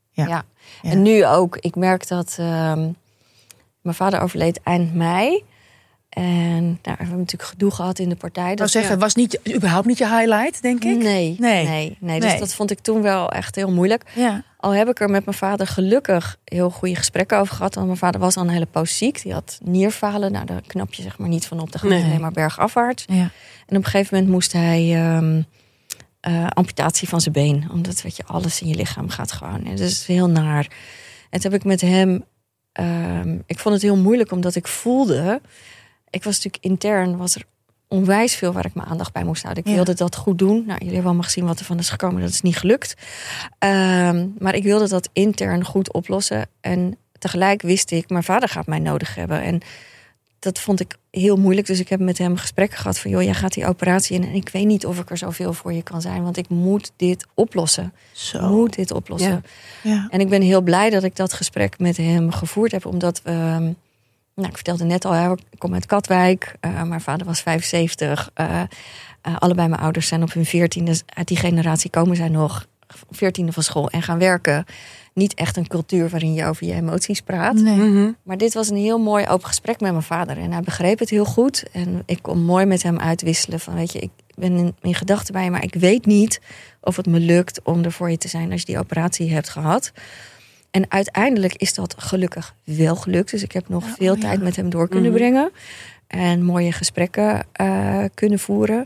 Ja. Ja. Ja. En nu ook. Ik merk dat um, mijn vader overleed eind mei. En nou, we hebben natuurlijk gedoe gehad in de partij. Ik Dat zou zeggen, het was niet, überhaupt niet je highlight, denk ik. Nee, Nee. nee, nee. Dus Nee. dat vond ik toen wel echt heel moeilijk. Ja. Al heb ik er met mijn vader gelukkig heel goede gesprekken over gehad. Want mijn vader was al een hele poos ziek. Die had nierfalen. Nou, daar knap je zeg maar niet van op. Dan gaat Nee. het alleen maar bergafwaarts. Ja. En op een gegeven moment moest hij um, uh, amputatie van zijn been. Omdat weet je, alles in je lichaam gaat gewoon. En dat is heel naar. En toen heb ik met hem... Um, ik vond het heel moeilijk omdat ik voelde... Ik was natuurlijk intern, was er onwijs veel waar ik mijn aandacht bij moest houden. Ik Ja. wilde dat goed doen. Nou, jullie hebben allemaal gezien wat er van is gekomen. Dat is niet gelukt. Um, maar ik wilde dat intern goed oplossen. En tegelijk wist ik, mijn vader gaat mij nodig hebben. En dat vond ik heel moeilijk. Dus ik heb met hem gesprekken gehad van... joh, jij gaat die operatie in en ik weet niet of ik er zoveel voor je kan zijn. Want ik moet dit oplossen. Zo. Ik moet dit oplossen. Ja. Ja. En ik ben heel blij dat ik dat gesprek met hem gevoerd heb. Omdat we... Nou, ik vertelde net al, hè, ik kom uit Katwijk. Uh, mijn vader was vijfenzeventig. Uh, uh, allebei mijn ouders zijn op hun veertiende. Uit die generatie komen zij nog veertiende van school en gaan werken. Niet echt een cultuur waarin je over je emoties praat. Nee. Mm-hmm. Maar dit was een heel mooi open gesprek met mijn vader. En hij begreep het heel goed. En ik kon mooi met hem uitwisselen. Van weet je, ik ben in, in gedachten bij je. Maar ik weet niet of het me lukt om er voor je te zijn als je die operatie hebt gehad. En uiteindelijk is dat gelukkig wel gelukt. Dus ik heb nog Oh, veel ja. tijd met hem door kunnen Mm-hmm. brengen. En mooie gesprekken uh, kunnen voeren.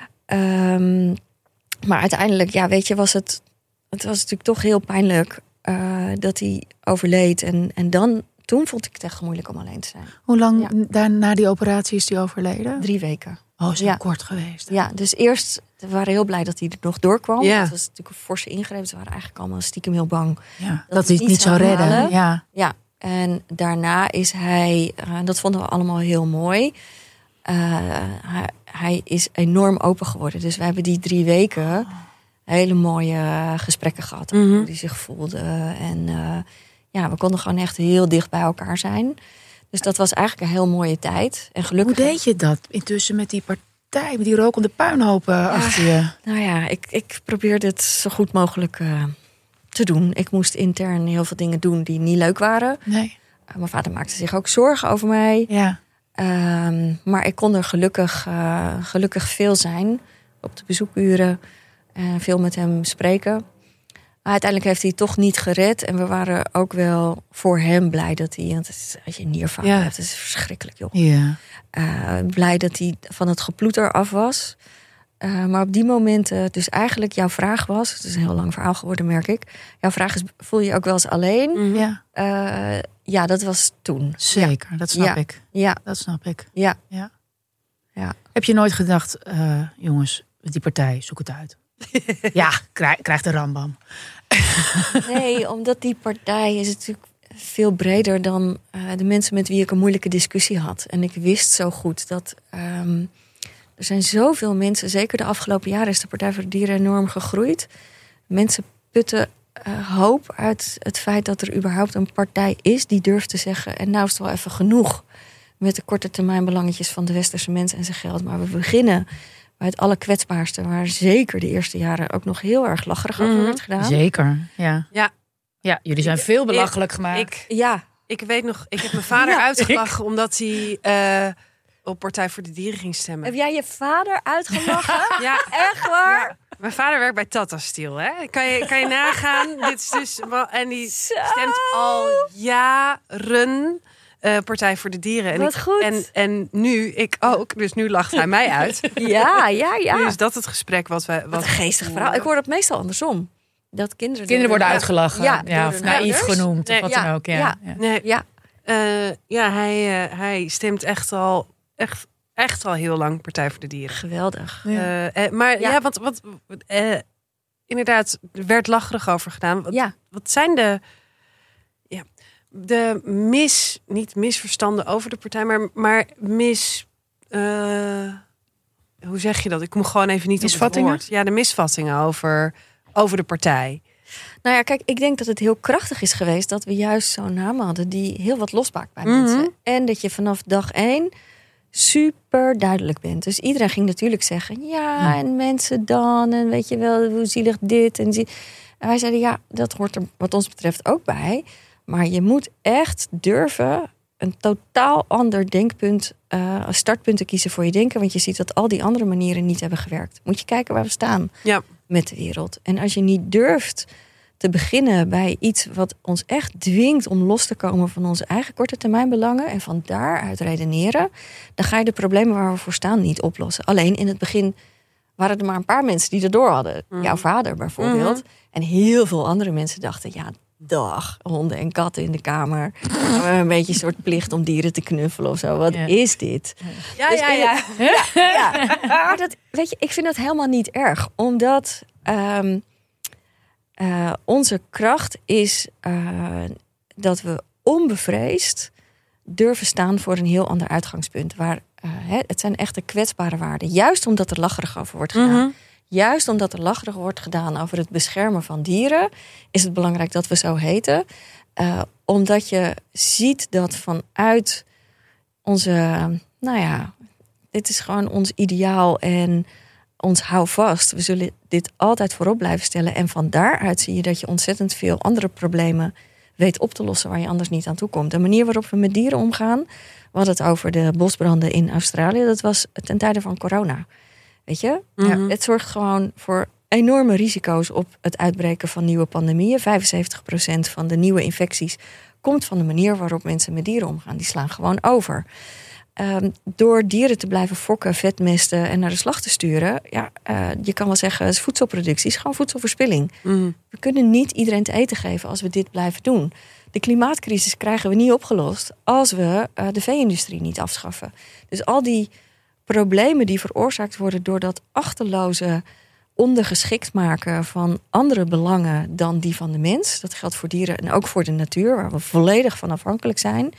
Um, maar uiteindelijk, ja, weet je, was het... Het was natuurlijk toch heel pijnlijk uh, dat hij overleed. En, en dan, toen vond ik het echt moeilijk om alleen te zijn. Hoe lang Ja. daar, na die operatie is hij overleden? Drie weken. Oh, zo Ja. kort geweest. Ja, dus eerst, we waren heel blij dat hij er nog doorkwam. Ja. Het was natuurlijk een forse ingreep. Ze waren eigenlijk allemaal stiekem heel bang. Ja. Dat, Dat hij het het niet zou zou redden. halen. Ja. Ja, en daarna is hij, uh, dat vonden we allemaal heel mooi. Uh, hij, hij is enorm open geworden. Dus we hebben die drie weken hele mooie gesprekken gehad. Over Mm-hmm. hoe hij zich voelde. En uh, ja, we konden gewoon echt heel dicht bij elkaar zijn. Dus dat was eigenlijk een heel mooie tijd. En Hoe gelukkig... deed je dat intussen met die partij, met die rokende puinhopen achter je? Nou ja, ik, ik probeerde het zo goed mogelijk uh, te doen. Ik moest intern heel veel dingen doen die niet leuk waren. Nee. Uh, mijn vader maakte zich ook zorgen over mij. Ja. Um, maar ik kon er gelukkig, uh, gelukkig veel zijn. Op de bezoekuren. En veel met hem spreken. Maar uiteindelijk heeft hij het toch niet gered. En we waren ook wel voor hem blij dat hij... Want het is, als je een nierfalen Ja. hebt, dat is verschrikkelijk, joh. Ja. Uh, blij dat hij van het geploeter af was. Uh, maar op die momenten, dus eigenlijk jouw vraag was... Het is een heel lang verhaal geworden, merk ik. Jouw vraag is, voel je je ook wel eens alleen? Mm-hmm. Ja. Uh, ja, dat was toen. Zeker, dat snap Ja. ik. Ja, Dat snap ik. ja. Ja. Ja. Heb je nooit gedacht, uh, jongens, die partij, zoek het uit. Ja, krijg, krijg de rambam. Nee, omdat die partij is natuurlijk veel breder dan uh, de mensen met wie ik een moeilijke discussie had. En ik wist zo goed dat um, er zijn zoveel mensen, zeker de afgelopen jaren is de Partij voor de Dieren enorm gegroeid. Mensen putten uh, hoop uit het feit dat er überhaupt een partij is die durft te zeggen, en nou is het wel even genoeg met de korte termijn belangetjes van de westerse mens en zijn geld. Maar we beginnen bij het allerkwetsbaarste, waar zeker de eerste jaren ook nog heel erg lacherig over Mhm. werd gedaan. Zeker, ja. Ja. Ja, jullie zijn veel belachelijk gemaakt. Ik, Ja, ik weet nog, ik heb mijn vader Ja, uitgelachen omdat hij uh, op Partij voor de Dieren ging stemmen. heb jij je vader uitgelachen? Ja, Echt waar? ja. Mijn vader werkt bij Tata Steel, hè? Kan je, kan je nagaan? Dit is dus, en die Zo. stemt al jaren uh, Partij voor de Dieren. En Wat ik, goed. En, en nu, ik ook. Dus nu lacht hij mij uit. Ja, ja, ja. Nu is dat het gesprek wat we... Wat een geestig verhaal. Ik hoor dat meestal andersom. Dat kinderen... Kinderen worden Ja. uitgelachen. Ja, Ja, door of hun naïef ouders. genoemd, Nee, of wat ja, dan ook. Ja. ja. Ja. Nee, Ja, uh, ja hij, uh, hij stemt echt al, echt, echt al heel lang Partij voor de Dieren. geweldig. Ja. Uh, uh, maar ja, Ja. want wat, uh, inderdaad, er werd lacherig over gedaan. Wat, Ja. wat zijn de, ja, de mis, niet misverstanden over de partij, maar, maar mis, uh, hoe zeg je dat? Ik kom gewoon even niet op het Misvattingen? woord. Ja, de misvattingen over, over de partij. Nou ja, kijk, ik denk dat het heel krachtig is geweest dat we juist zo'n naam hadden die heel wat losmaakt bij Mhm. mensen. En dat je vanaf dag één super duidelijk bent. Dus iedereen ging natuurlijk zeggen, ja, Ja. en mensen dan, en weet je wel, hoe zielig dit en zie. En wij zeiden, ja, dat hoort er wat ons betreft ook bij. Maar je moet echt durven een totaal ander denkpunt, uh, startpunt te kiezen voor je denken. Want je ziet dat al die andere manieren niet hebben gewerkt. Moet je kijken waar we staan ja. met de wereld. En als je niet durft te beginnen bij iets wat ons echt dwingt om los te komen van onze eigen korte termijn belangen en van daaruit redeneren, dan ga je de problemen waar we voor staan niet oplossen. Alleen in het begin waren er maar een paar mensen die erdoor hadden. Mm. Jouw vader bijvoorbeeld. Mm-hmm. En heel veel andere mensen dachten, ja, dag, honden en katten in de kamer. Een beetje een soort plicht om dieren te knuffelen of zo. Wat ja. is dit? Ja, dus ja, ja. ja, ja. Maar dat, weet je, ik vind dat helemaal niet erg. Omdat um, uh, onze kracht is uh, dat we onbevreesd durven staan voor een heel ander uitgangspunt. Waar uh, hè, het zijn echte kwetsbare waarden. Juist omdat er lacherig over wordt gedaan. Mm-hmm. Juist omdat er lacherig wordt gedaan over het beschermen van dieren, is het belangrijk dat we zo heten. Uh, omdat je ziet dat vanuit onze, nou ja, dit is gewoon ons ideaal en ons houvast. We zullen dit altijd voorop blijven stellen. En van daaruit zie je dat je ontzettend veel andere problemen weet op te lossen waar je anders niet aan toe komt. De manier waarop we met dieren omgaan, we hadden het over de bosbranden in Australië, dat was ten tijde van corona. Weet je? Mm-hmm. Ja, het zorgt gewoon voor enorme risico's op het uitbreken van nieuwe pandemieën. vijfenzeventig procent van de nieuwe infecties komt van de manier waarop mensen met dieren omgaan. Die slaan gewoon over. Um, door dieren te blijven fokken, vetmesten en naar de slag te sturen, ja, uh, je kan wel zeggen, is voedselproductie, is gewoon voedselverspilling. Mm. We kunnen niet iedereen te eten geven als we dit blijven doen. De klimaatcrisis krijgen we niet opgelost als we uh, de vee-industrie niet afschaffen. Dus al die problemen die veroorzaakt worden door dat achterloze ondergeschikt maken van andere belangen dan die van de mens. Dat geldt voor dieren en ook voor de natuur, waar we volledig van afhankelijk zijn.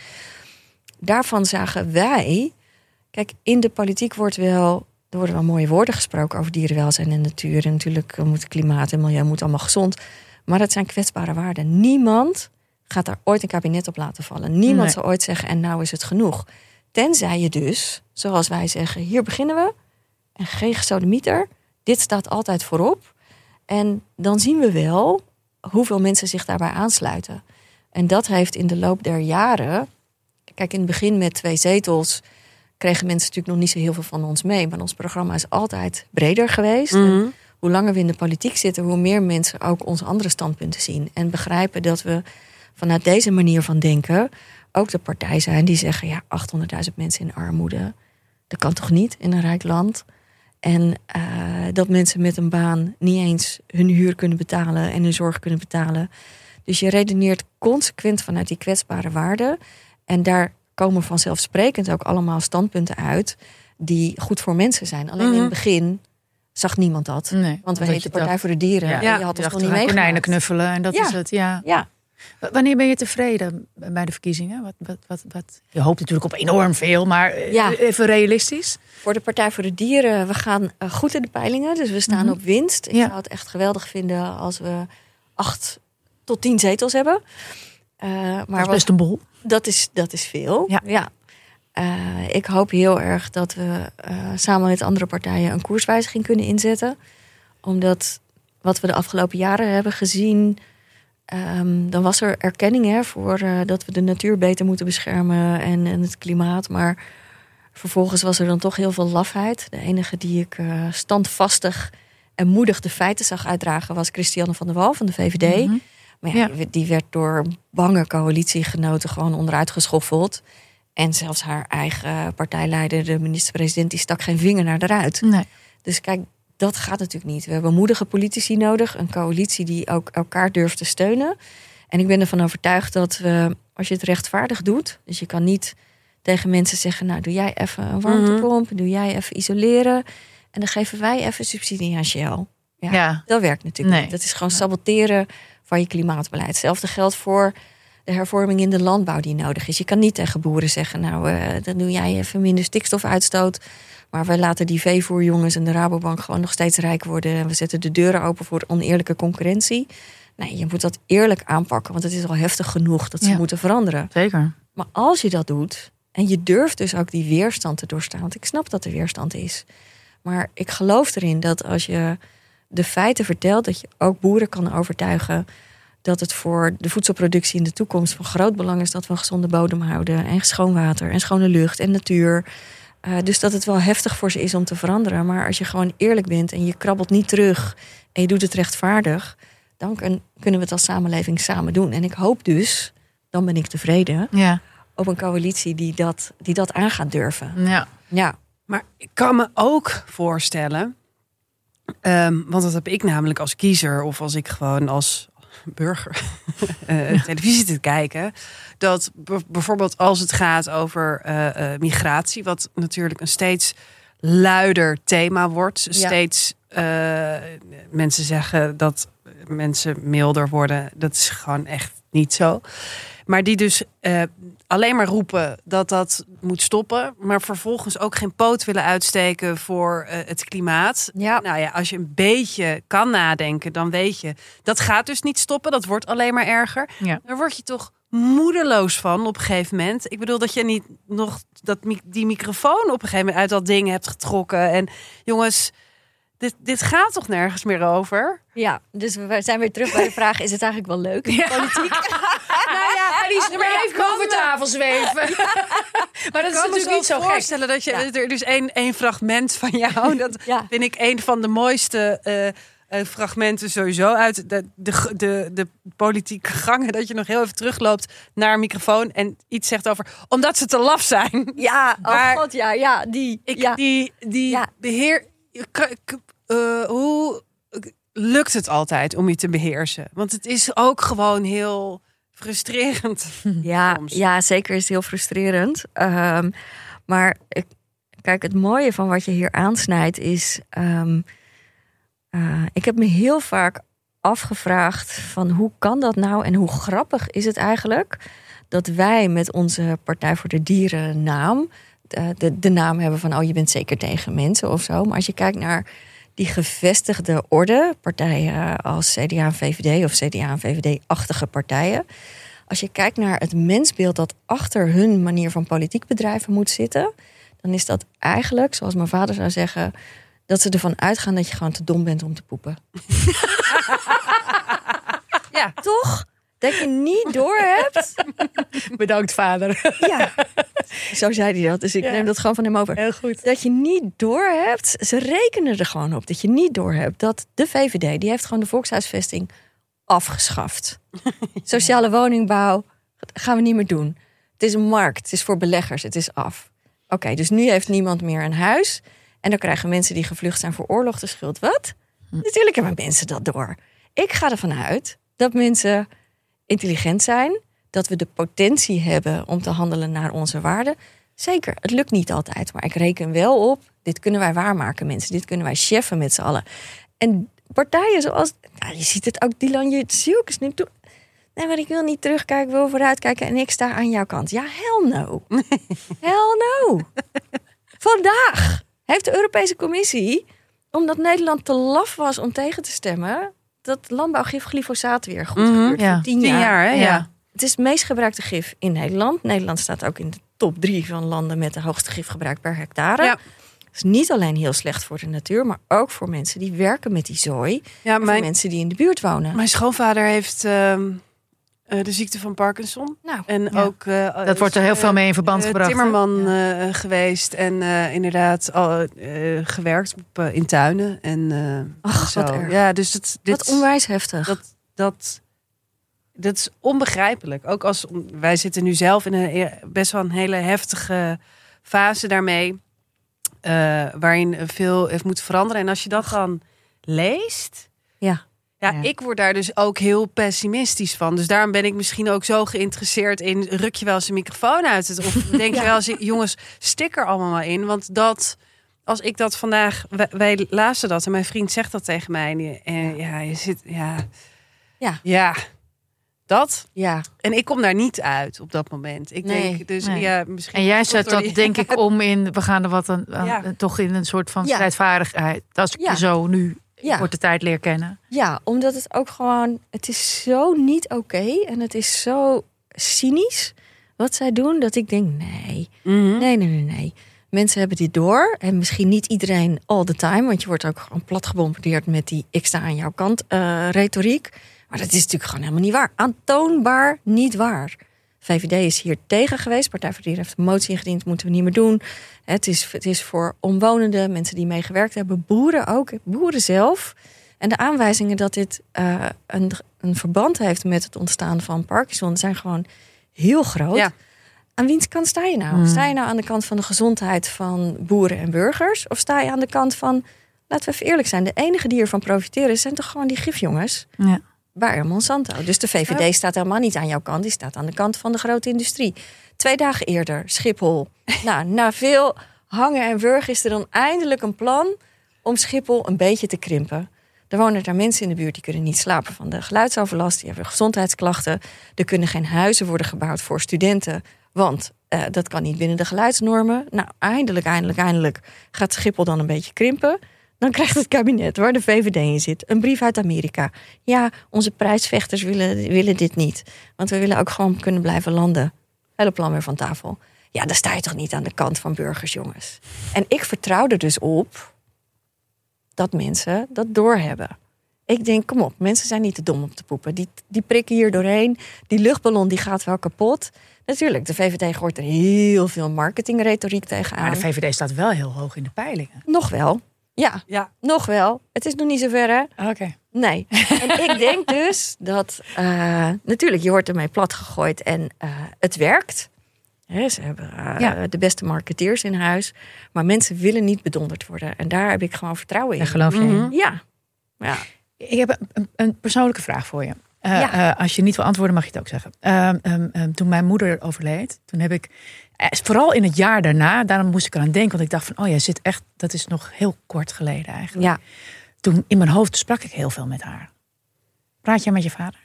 Daarvan zagen wij, kijk, in de politiek wordt wel, er worden wel mooie woorden gesproken over dierenwelzijn en natuur. En natuurlijk moet klimaat en milieu moet allemaal gezond. Maar dat zijn kwetsbare waarden. Niemand gaat daar ooit een kabinet op laten vallen. Niemand nee. zal ooit zeggen, en nou is het genoeg. Tenzij je dus, zoals wij zeggen, hier beginnen we. En geen gesodemieter. Dit staat altijd voorop. En dan zien we wel hoeveel mensen zich daarbij aansluiten. En dat heeft in de loop der jaren, kijk, in het begin met twee zetels kregen mensen natuurlijk nog niet zo heel veel van ons mee. Maar ons programma is altijd breder geweest. Mm-hmm. En hoe langer we in de politiek zitten, hoe meer mensen ook onze andere standpunten zien. En begrijpen dat we vanuit deze manier van denken ook de partij zijn die zeggen, ja, achthonderdduizend mensen in armoede, dat kan toch niet in een rijk land? En uh, dat mensen met een baan niet eens hun huur kunnen betalen en hun zorg kunnen betalen. Dus je redeneert consequent vanuit die kwetsbare waarden. En daar komen vanzelfsprekend ook allemaal standpunten uit die goed voor mensen zijn. Alleen mm-hmm. in het begin zag niemand dat. Nee, want we heten Partij dacht, voor de Dieren. Ja, en je had ons nog niet meegemaakt. Konijnen knuffelen en dat ja. is het. Ja. ja. Wanneer ben je tevreden bij de verkiezingen? Wat, wat, wat, wat? Je hoopt natuurlijk op enorm veel, maar ja. even realistisch. Voor de Partij voor de Dieren, we gaan goed in de peilingen. Dus we staan mm-hmm. op winst. Ik ja. zou het echt geweldig vinden als we acht tot tien zetels hebben. Uh, maar dat is best een bol. Dat is, dat is veel. Ja. ja. Uh, ik hoop heel erg dat we uh, samen met andere partijen een koerswijziging kunnen inzetten. Omdat wat we de afgelopen jaren hebben gezien, Um, dan was er erkenning hè, voor uh, dat we de natuur beter moeten beschermen en, en het klimaat. Maar vervolgens was er dan toch heel veel lafheid. De enige die ik uh, standvastig en moedig de feiten zag uitdragen was Christiane van der Wal van de V V D. Mm-hmm. Maar ja, ja. die werd door bange coalitiegenoten gewoon onderuit geschoffeld. En zelfs haar eigen partijleider, de minister-president, die stak geen vinger naar eruit. Nee. Dus kijk, dat gaat natuurlijk niet. We hebben moedige politici nodig. Een coalitie die ook elkaar durft te steunen. En ik ben ervan overtuigd dat we, als je het rechtvaardig doet, dus je kan niet tegen mensen zeggen, nou doe jij even een warmtepomp, mm-hmm. doe jij even isoleren en dan geven wij even subsidie aan Shell. Ja, ja. Dat werkt natuurlijk nee. niet. Dat is gewoon saboteren van je klimaatbeleid. Hetzelfde geldt voor de hervorming in de landbouw die nodig is. Je kan niet tegen boeren zeggen, nou uh, dan doe jij even minder stikstofuitstoot. Maar wij laten die veevoerjongens en de Rabobank gewoon nog steeds rijk worden. En we zetten de deuren open voor oneerlijke concurrentie. Nee, je moet dat eerlijk aanpakken. Want het is al heftig genoeg dat ze ja. moeten veranderen. Zeker. Maar als je dat doet, en je durft dus ook die weerstand te doorstaan. Want ik snap dat er weerstand is. Maar ik geloof erin dat als je de feiten vertelt, dat je ook boeren kan overtuigen dat het voor de voedselproductie in de toekomst van groot belang is dat we een gezonde bodem houden en schoon water en schone lucht en natuur. Uh, dus dat het wel heftig voor ze is om te veranderen. Maar als je gewoon eerlijk bent en je krabbelt niet terug en je doet het rechtvaardig, dan kun, kunnen we het als samenleving samen doen. En ik hoop dus, dan ben ik tevreden, Ja. op een coalitie die dat, die dat aan gaat durven. Ja. Ja. Maar ik kan me ook voorstellen, um, want dat heb ik namelijk als kiezer of als ik gewoon als burger uh, ja. televisie te kijken, dat b- bijvoorbeeld als het gaat over uh, uh, migratie, wat natuurlijk een steeds luider thema wordt, ja. steeds uh, mensen zeggen dat mensen milder worden, dat is gewoon echt niet zo. Maar die dus uh, alleen maar roepen dat dat moet stoppen, maar vervolgens ook geen poot willen uitsteken voor uh, het klimaat. Ja. Nou ja, als je een beetje kan nadenken, dan weet je, dat gaat dus niet stoppen. Dat wordt alleen maar erger. Ja. Daar word je toch moedeloos van op een gegeven moment. Ik bedoel dat je niet nog dat die microfoon op een gegeven moment uit dat ding hebt getrokken. En jongens, dit, dit gaat toch nergens meer over? Ja, dus we zijn weer terug bij de vraag, is het eigenlijk wel leuk, ja. politiek? Nou ja, die is maar even over tafel zweven. Ja. Maar dat is natuurlijk niet zo gek. Voorstellen dat je ja. er dus één één fragment van jou, dat ja. vind ik een van de mooiste uh, uh, fragmenten sowieso uit de, de, de, de politieke gangen, dat je nog heel even terugloopt naar een microfoon en iets zegt over, omdat ze te laf zijn. Ja, maar oh god, ja, ja, die. Ik, ja. Die, die ja. beheer, uh, hoe lukt het altijd om je te beheersen? Want het is ook gewoon heel frustrerend. Ja, soms. ja, zeker is het heel frustrerend. Um, maar ik, kijk, het mooie van wat je hier aansnijdt is, Um, uh, ik heb me heel vaak afgevraagd van hoe kan dat nou en hoe grappig is het eigenlijk dat wij met onze Partij voor de Dieren naam de, de, de naam hebben van oh, je bent zeker tegen mensen of zo. Maar als je kijkt naar die gevestigde orde, partijen als C D A en V V D of C D A en V V D-achtige partijen. Als je kijkt naar het mensbeeld dat achter hun manier van politiek bedrijven moet zitten, dan is dat eigenlijk, zoals mijn vader zou zeggen, dat ze ervan uitgaan dat je gewoon te dom bent om te poepen. Ja, toch? Dat je niet doorhebt. Bedankt, vader. Ja, zo zei hij dat. Dus ik ja. neem dat gewoon van hem over. Heel goed. Dat je niet doorhebt. Ze rekenen er gewoon op dat je niet doorhebt dat de V V D, die heeft gewoon de volkshuisvesting afgeschaft. Sociale woningbouw gaan we niet meer doen. Het is een markt. Het is voor beleggers. Het is af. Oké, okay, dus nu heeft niemand meer een huis. En dan krijgen mensen die gevlucht zijn voor oorlog de schuld. Wat? Hm. Natuurlijk hebben mensen dat door. Ik ga ervan uit dat mensen intelligent zijn, dat we de potentie hebben om te handelen naar onze waarden. Zeker, het lukt niet altijd, maar ik reken wel op, dit kunnen wij waarmaken, mensen. Dit kunnen wij cheffen met z'n allen. En partijen zoals, nou, je ziet het ook, Dylan Jezielkes nu toe. Nee, maar ik wil niet terugkijken, ik wil vooruitkijken en ik sta aan jouw kant. Ja, hell no. Hell no. Vandaag heeft de Europese Commissie, omdat Nederland te laf was om tegen te stemmen, dat landbouwgif glyfosaat weer goedgekeurd mm-hmm. ja. voor tien, tien jaar. jaar hè? Ja. Ja. Het is het meest gebruikte gif in Nederland. Nederland staat ook in de top drie van landen met de hoogste gifgebruik per hectare. Ja. Het is niet alleen heel slecht voor de natuur, maar ook voor mensen die werken met die zooi. Ja, en mijn, voor mensen die in de buurt wonen. Mijn schoonvader heeft uh, uh, de ziekte van Parkinson. Nou, en ja. ook, uh, dat is, wordt er heel veel mee in verband uh, gebracht. Timmerman ja. uh, geweest en uh, inderdaad al uh, gewerkt op, uh, in tuinen. En, uh, Ach, zo. wat erg. Ja, dus dat, dit, wat onwijs heftig. Dat, dat, dat is onbegrijpelijk. Ook als wij zitten nu zelf in een best wel een hele heftige fase daarmee, uh, waarin veel heeft moeten veranderen. En als je dat dan leest, ja. Ja, ja, ik word daar dus ook heel pessimistisch van. Dus daarom ben ik misschien ook zo geïnteresseerd in, ruk je wel eens een microfoon uit het? Of denk je ja. wel eens, jongens, stik er allemaal maar in. Want dat, als ik dat vandaag, wij, wij lazen dat en mijn vriend zegt dat tegen mij. En je, en ja, je zit, ja, ja, ja, dat. Ja. En ik kom daar niet uit op dat moment. Ik nee, denk, dus nee. ja, misschien. En jij zet dat, die... denk ik, om in, we gaan er wat aan, aan ja. toch in een soort van ja. strijdvaardigheid. Als ik ja. je zo nu ja. korte tijd leer kennen. Ja, omdat het ook gewoon, het is zo niet oké okay, en het is zo cynisch wat zij doen, dat ik denk, nee, Mm-hmm. nee, nee, nee, nee. Mensen hebben dit door. En misschien niet iedereen all the time. Want je wordt ook gewoon plat gebombardeerd met die ik sta aan jouw kant uh, retoriek. Maar dat is natuurlijk gewoon helemaal niet waar. Aantoonbaar niet waar. V V D is hier tegen geweest. Partij voor de Dieren heeft een motie ingediend. Moeten we niet meer doen. Het is, het is voor omwonenden, mensen die meegewerkt hebben. Boeren ook. Boeren zelf. En de aanwijzingen dat dit uh, een, een verband heeft met het ontstaan van Parkinson zijn gewoon heel groot. Ja. Aan wiens kant sta je nou? Hmm. Sta je nou aan de kant van de gezondheid van boeren en burgers? Of sta je aan de kant van, laten we even eerlijk zijn, de enige die ervan profiteren zijn toch gewoon die gifjongens? Ja. Bayer Monsanto. Dus de V V D ja. staat helemaal niet aan jouw kant. Die staat aan de kant van de grote industrie. Twee dagen eerder, Schiphol. nou, na veel hangen en wurgen is er dan eindelijk een plan om Schiphol een beetje te krimpen. Er wonen daar mensen in de buurt die kunnen niet slapen van de geluidsoverlast. Die hebben gezondheidsklachten. Er kunnen geen huizen worden gebouwd voor studenten. Want uh, dat kan niet binnen de geluidsnormen. Nou, eindelijk, eindelijk, eindelijk gaat Schiphol dan een beetje krimpen. Dan krijgt het kabinet, waar de V V D in zit, een brief uit Amerika. Ja, onze prijsvechters willen, willen dit niet. Want we willen ook gewoon kunnen blijven landen. Hele plan weer van tafel. Ja, dan sta je toch niet aan de kant van burgers, jongens. En ik vertrouw er dus op dat mensen dat doorhebben. Ik denk, kom op, mensen zijn niet te dom om te poepen. Die, die prikken hier doorheen. Die luchtballon die gaat wel kapot. Natuurlijk, de V V D gooit er heel veel marketingretoriek tegenaan. Maar de V V D staat wel heel hoog in de peilingen. Nog wel. Ja, ja, nog wel. Het is nog niet zo ver, hè? Oké. Okay. Nee. En ik denk dus dat, uh, natuurlijk, je wordt ermee plat gegooid en uh, het werkt. He, ze hebben uh, ja. de beste marketeers in huis. Maar mensen willen niet bedonderd worden. En daar heb ik gewoon vertrouwen in. Daar geloof je mm-hmm. in? Ja. ja. Ik heb een, een persoonlijke vraag voor je. Uh, ja. uh, als je niet wil antwoorden, mag je het ook zeggen. Uh, um, um, toen mijn moeder overleed, toen heb ik, uh, vooral in het jaar daarna, daarom moest ik eraan denken, want ik dacht van, oh, jij zit echt, dat is nog heel kort geleden eigenlijk. Ja. Toen in mijn hoofd sprak ik heel veel met haar. Praat jij met je vader?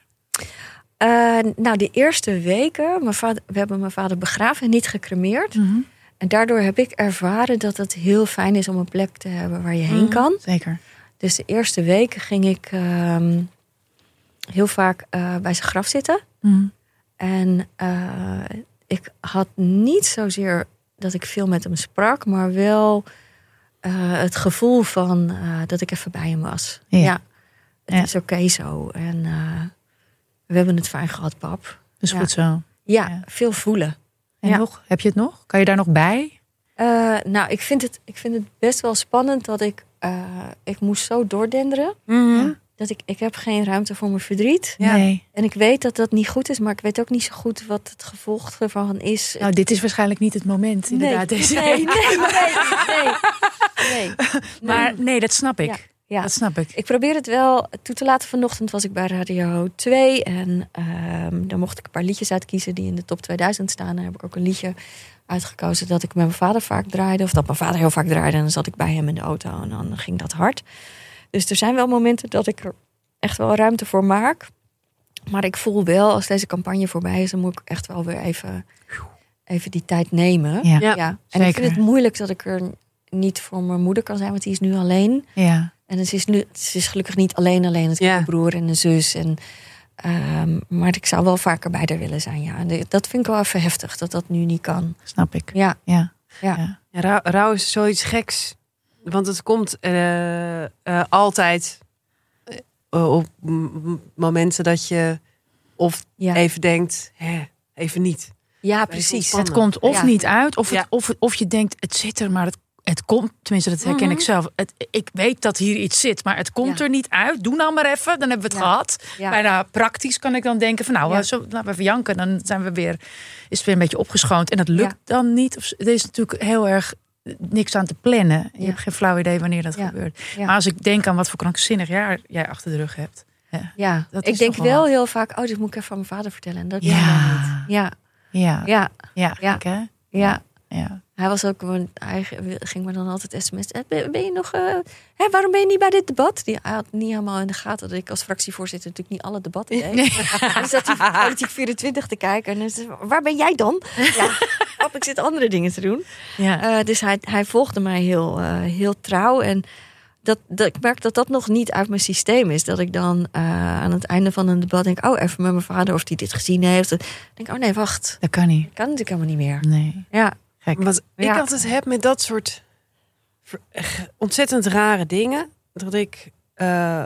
Uh, nou, de eerste weken, mijn vader, we hebben mijn vader begraven en niet gecremeerd. Mm-hmm. En daardoor heb ik ervaren dat het heel fijn is om een plek te hebben waar je heen kan. Mm, zeker. Dus de eerste weken ging ik uh, heel vaak uh, bij zijn graf zitten. Mm. En uh, ik had niet zozeer dat ik veel met hem sprak, maar wel uh, het gevoel van uh, dat ik even bij hem was. Ja, ja het ja. is oké okay zo. En uh, we hebben het fijn gehad, pap. Dus ja. goed zo. Ja, ja, veel voelen. En ja. nog? Heb je het nog? Kan je daar nog bij? Uh, nou, ik vind, het, ik vind het best wel spannend dat ik... Uh, ik moest zo doordenderen. Mm-hmm. Dat ik, ik heb geen ruimte voor mijn verdriet. Ja. Nee. En ik weet dat dat niet goed is. Maar ik weet ook niet zo goed wat het gevolg ervan is. Nou, dit is waarschijnlijk niet het moment. Inderdaad, nee, deze. nee, nee, nee, nee, nee, nee. Maar nee, dat snap ik. Ja. Ja. Dat snap ik. Ik probeer het wel toe te laten. Vanochtend was ik bij Radio twee. En um, daar mocht ik een paar liedjes uitkiezen die in de top tweeduizend staan. Daar heb ik ook een liedje uitgekozen dat ik met mijn vader vaak draaide. Of dat mijn vader heel vaak draaide. En dan zat ik bij hem in de auto en dan ging dat hard. Dus er zijn wel momenten dat ik er echt wel ruimte voor maak. Maar ik voel wel, als deze campagne voorbij is, dan moet ik echt wel weer even, even die tijd nemen. Ja, ja. ja. En zeker. ik vind het moeilijk dat ik er niet voor mijn moeder kan zijn, want die is nu alleen. Ja. En ze is, nu, ze is gelukkig niet alleen, alleen het ja. een broer en een zus. En, um, maar ik zou wel vaker bij haar willen zijn. Ja. En dat vind ik wel even heftig, dat dat nu niet kan. Snap ik. Ja. Ja. Ja. Ja. Ja, rouw, rouw is zoiets geks. Want het komt uh, uh, altijd uh, op m- momenten dat je of ja. even denkt, hè, even niet. Ja, precies. Het komt of ja. niet uit, of, ja. het, of, of je denkt, het zit er, maar het, het komt. Tenminste, dat herken mm-hmm. ik zelf. Het, ik weet dat hier iets zit, maar het komt ja. er niet uit. Doe nou maar even, dan hebben we het ja. gehad. Ja. Bijna praktisch kan ik dan denken van, nou, ja. zo, laten we even janken. Dan zijn we weer, is het weer een beetje opgeschoond. En dat lukt ja. dan niet. Of, er is natuurlijk heel erg niks aan te plannen. Je ja. hebt geen flauw idee wanneer dat ja. gebeurt. Ja. Maar als ik denk aan wat voor krankzinnig jaar jij achter de rug hebt. Ja, ja. Dat ik denk wel wat. heel vaak, oh, dit moet ik even aan mijn vader vertellen. En dat ja. niet. Ja. Ja. Ja. Ja. Ja. Gek, hè? Ja. Ja. Hij was ook, hij ging me dan altijd sms'en. Ben je nog, uh, hè, waarom ben je niet bij dit debat? Die, hij had niet helemaal in de gaten dat ik als fractievoorzitter natuurlijk niet alle debatten deed. Nee. En dan zat hij Politiek vierentwintig te kijken. En dan zei, waar ben jij dan? Ja, pap, ik zit andere dingen te doen. Ja. Uh, dus hij, hij volgde mij heel, uh, heel trouw. En dat, dat, ik merk dat dat nog niet uit mijn systeem is. Dat ik dan uh, aan het einde van een debat denk, oh, even met mijn vader of hij dit gezien heeft. Dan denk ik, oh nee, wacht. Dat kan niet. Dat kan natuurlijk helemaal niet meer. Nee. Ja. Gek. Wat ik Ja. altijd heb met dat soort ver- ontzettend rare dingen. Dat ik uh,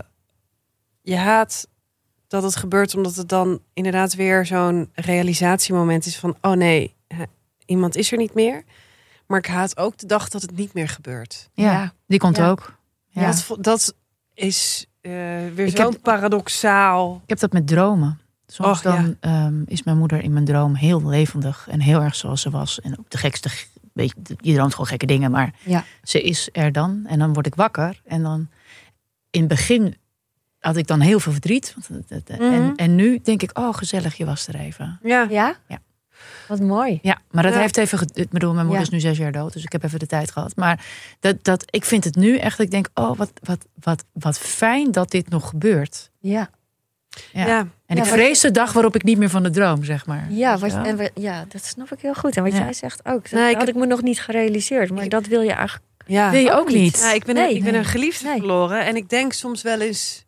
je haat dat het gebeurt omdat het dan inderdaad weer zo'n realisatiemoment is van oh nee, hè, iemand is er niet meer. Maar ik haat ook de dag dat het niet meer gebeurt. Ja, Ja. die komt Ja. ook. Ja. Dat, vo- dat is uh, weer Ik zo heb- paradoxaal. Ik heb dat met dromen. Soms Och, dan ehm, is mijn moeder in mijn droom heel levendig en heel erg zoals ze was. En ook de gekste, weet je, je droomt gewoon gekke dingen, maar Ja. ze is er dan. En dan word ik wakker. En dan in het begin had ik dan heel veel verdriet. Want, het- het- Mhm. en, en nu denk ik, oh gezellig, je was er even. Ja. Ja? Ja. Wat mooi. Ja, maar dat Ja. heeft even. ged- Ik bedoel, mijn moeder Ja. is nu zes jaar dood, dus ik heb even de tijd gehad. Maar dat, dat, ik vind het nu echt. Ik denk, oh, wat, wat, wat, wat fijn dat dit nog gebeurt. Ja. Ja. Ja. En Ja, ik wat- vrees de dag waarop ik niet meer van de droom, zeg maar. Ja, Weet wat, je wel? en we- ja, dat snap ik heel goed. En wat Ja. jij zegt ook. Dat Nee, ik had heb- ik me nog niet gerealiseerd. Maar Ik- dat wil je eigenlijk... Ja. Wil je ook ook niet. niet? Ja, ik ben, Nee, een, ik ben nee. een geliefde Nee. verloren. En ik denk soms wel eens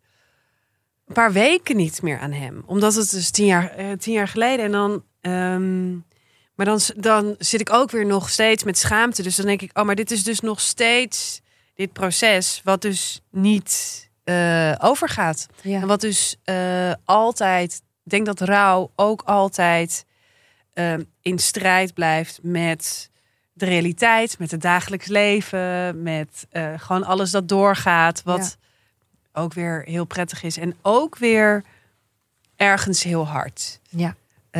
een paar weken niet meer aan hem. Omdat het dus tien jaar, eh, tien jaar geleden. En dan, ehm, maar dan, s- dan zit ik ook weer nog steeds met schaamte. Dus dan denk ik, oh, maar dit is dus nog steeds dit proces. Wat dus niet eh, overgaat. Ja. En wat dus eh, altijd, ik denk dat rouw ook altijd eh, in strijd blijft met de realiteit, met het dagelijks leven, met eh, gewoon alles dat doorgaat, wat ook weer heel prettig is en ook weer ergens heel hard. Ja.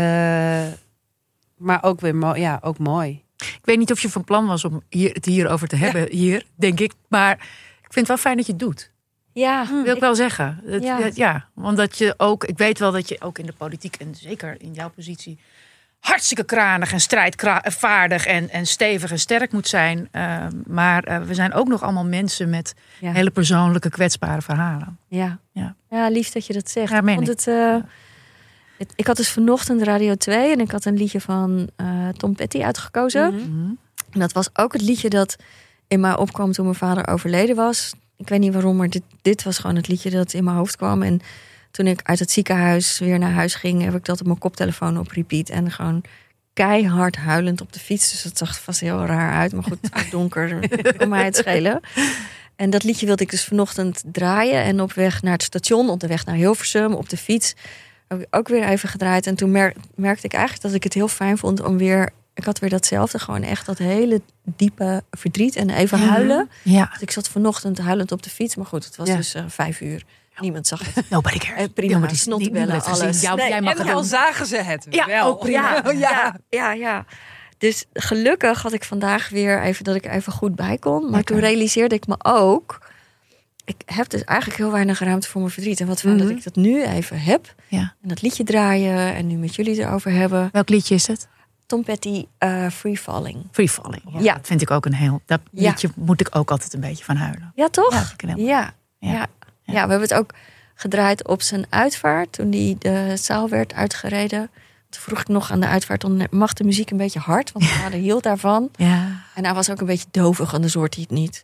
Eh, maar ook weer mooi, ja, ook mooi. Ik weet niet of je van plan was om hier, het hierover te hebben, hier, denk ik. Maar ik vind het wel fijn dat je het doet. Ja. Wil ik ik- wel zeggen. Het- Ja. ja. ja, omdat je ook, ik weet wel dat je ook in de politiek en zeker in jouw positie hartstikke kranig en strijdvaardig en, en stevig en sterk moet zijn. Uh, maar uh, we zijn ook nog allemaal mensen met Ja. hele persoonlijke, kwetsbare verhalen. Ja. Ja. Ja, lief dat je dat zegt. Ja, meen Want ik. het, eh, het, ik had dus vanochtend Radio twee en ik had een liedje van eh, Tom Petty uitgekozen. Mhm. Mhm. En dat was ook het liedje dat in mij opkwam toen mijn vader overleden was. Ik weet niet waarom, maar dit, dit was gewoon het liedje dat in mijn hoofd kwam. En toen ik uit het ziekenhuis weer naar huis ging, heb ik dat op mijn koptelefoon op repeat. En gewoon keihard huilend op de fiets. Dus dat zag er vast heel raar uit. Maar goed, het was donker, kon mij het schelen. En dat liedje wilde ik dus vanochtend draaien. En op weg naar het station, op de weg naar Hilversum, op de fiets, heb ik ook weer even gedraaid. En toen mer- merkte ik eigenlijk dat ik het heel fijn vond om weer... Ik had weer datzelfde, gewoon echt dat hele diepe verdriet en even Ja. huilen. Ja, Dus ik zat vanochtend huilend op de fiets. Maar goed, het was Ja. dus uh, vijf uur. Niemand zag het. nobody cares. Eh, prima, Ja, maar die snot die- bellen, niemand heeft alles. gezien. Jou- Nee, jij mag En het al doen. zagen ze het Ja, wel. ook prima. Ja, ja. ja, ja, ja. Dus gelukkig had ik vandaag weer even dat ik er even goed bij kon. Maar Lekker. toen realiseerde ik me ook... Ik heb dus eigenlijk heel weinig ruimte voor mijn verdriet. En wat fijn Mhm. dat ik dat nu even heb. Ja. En dat liedje draaien en nu met jullie erover hebben. Welk liedje is het? Tom Petty, uh, Free Falling. Free Falling. Ja, Ja. Dat vind ik ook een heel... Dat Ja. liedje moet ik ook altijd een beetje van huilen. Ja, toch? Ja, dat vind ik heel- Ja, Ja. ja. ja. ja, we hebben het ook gedraaid op zijn uitvaart. Toen die de zaal werd uitgereden. Toen vroeg ik nog aan de uitvaart, dan mag de muziek een beetje hard. Want mijn vader hield daarvan. Ja. En hij was ook een beetje dovig, anders hoort hij het niet.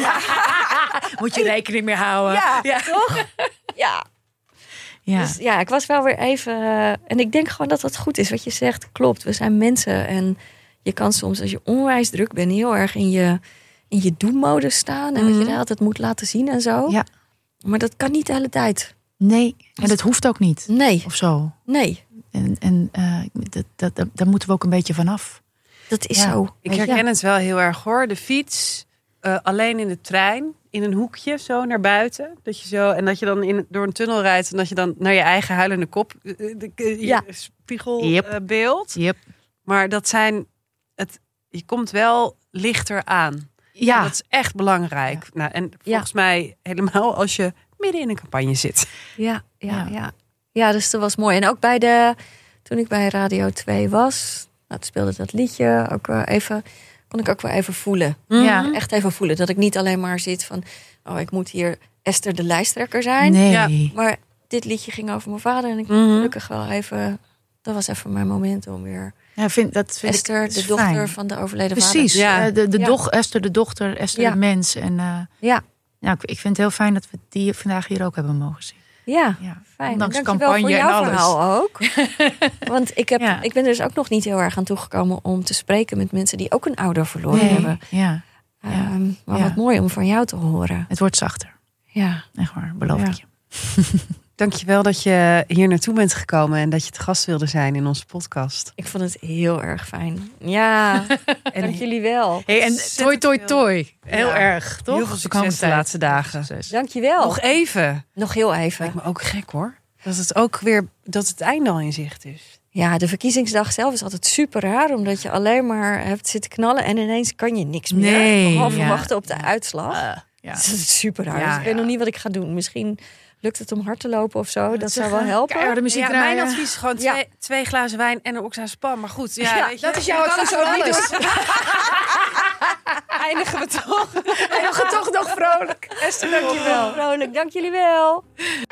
Moet je rekening mee houden. Ja, toch? Ja. Ja. Dus ja, ik was wel weer even... uh, en ik denk gewoon dat dat goed is. Wat je zegt, klopt. We zijn mensen. En je kan soms, als je onwijs druk bent... heel erg in je, in je do-modus staan. En Mhm. dat je de hele tijd moet laten zien en zo. Ja. Maar dat kan niet de hele tijd. Nee, en dat hoeft ook niet. Nee, Of zo. nee. En, en uh, dat, dat, dat, daar moeten we ook een beetje vanaf. Dat is Ja. zo. Ik Weet je? herken het wel heel erg hoor. De fiets, uh, alleen in de trein, in een hoekje zo naar buiten. Dat je zo, en dat je dan in, door een tunnel rijdt en dat je dan naar je eigen huilende kop, uh, de, uh, je Ja. spiegelbeeld. Yep. Uh, maar dat zijn, het, je komt wel lichter aan. Ja. En dat is echt belangrijk. Ja. Nou, en volgens mij helemaal als je midden in een campagne zit. Ja, ja, Ja. ja. Ja, dus dat was mooi. En ook bij de... Toen ik bij Radio twee was... Nou, toen speelde dat liedje ook wel even... Kon ik ook wel even voelen. Ja. Echt even voelen. Dat ik niet alleen maar zit van... Oh, ik moet hier Esther de lijsttrekker zijn. Nee. Ja. Maar dit liedje ging over mijn vader. En ik Mhm. gelukkig wel even... Dat was even mijn moment om weer... Ja, vind, dat vind Esther, ik de is dochter fijn. van de overleden Precies. vader. Ja. Ja. De, de Ja. doch, Esther de dochter, Esther Ja. de mens. En uh, Ja. ja, ik, ik vind het heel fijn dat we die vandaag hier ook hebben mogen zien. Ja, Ja. fijn. Ondanks Dankjewel campagne voor en jouw alles. verhaal ook. Want ik, heb, Ja. ik ben er dus ook nog niet heel erg aan toegekomen om te spreken met mensen die ook een ouder verloren Nee. hebben. Ja, Ehm, maar Ja. wat mooi om van jou te horen. het wordt zachter. Ja. Echt waar, beloof Ja. ik je. Dankjewel dat je hier naartoe bent gekomen en dat je te gast wilde zijn in onze podcast. Ik vond het heel erg fijn. Ja, En dank jullie wel. Hey, en Ontzettend toi toi veel. toi. Heel Ja. erg, toch? Heel veel De succes komende de tijd. laatste dagen. Succes. Dank je wel. Nog even. Nog heel even. Lijkt me ook gek hoor. Dat het ook weer dat het einde al in zicht is. Ja, de verkiezingsdag zelf is altijd super raar. Omdat je alleen maar hebt zitten knallen en ineens kan je niks meer. Nee, Behalve ja. wachten op de uitslag. Uh, ja. Dat is super raar. Ja, Dus ik weet ja. nog niet wat ik ga doen. Misschien lukt het om hard te lopen of zo. Dat zou wel Zeggen, helpen. keiharde muziek Ja, draaien. mijn advies is gewoon Ja. twee, twee glazen wijn en een oxa's pan. Maar goed, ja, Ja, weet je, dat is jouw je kan advies het ook voor niet alles. doen. Eindigen we toch. Nog toch nog vrolijk. Esther, dankjewel. Vrolijk, dank jullie wel.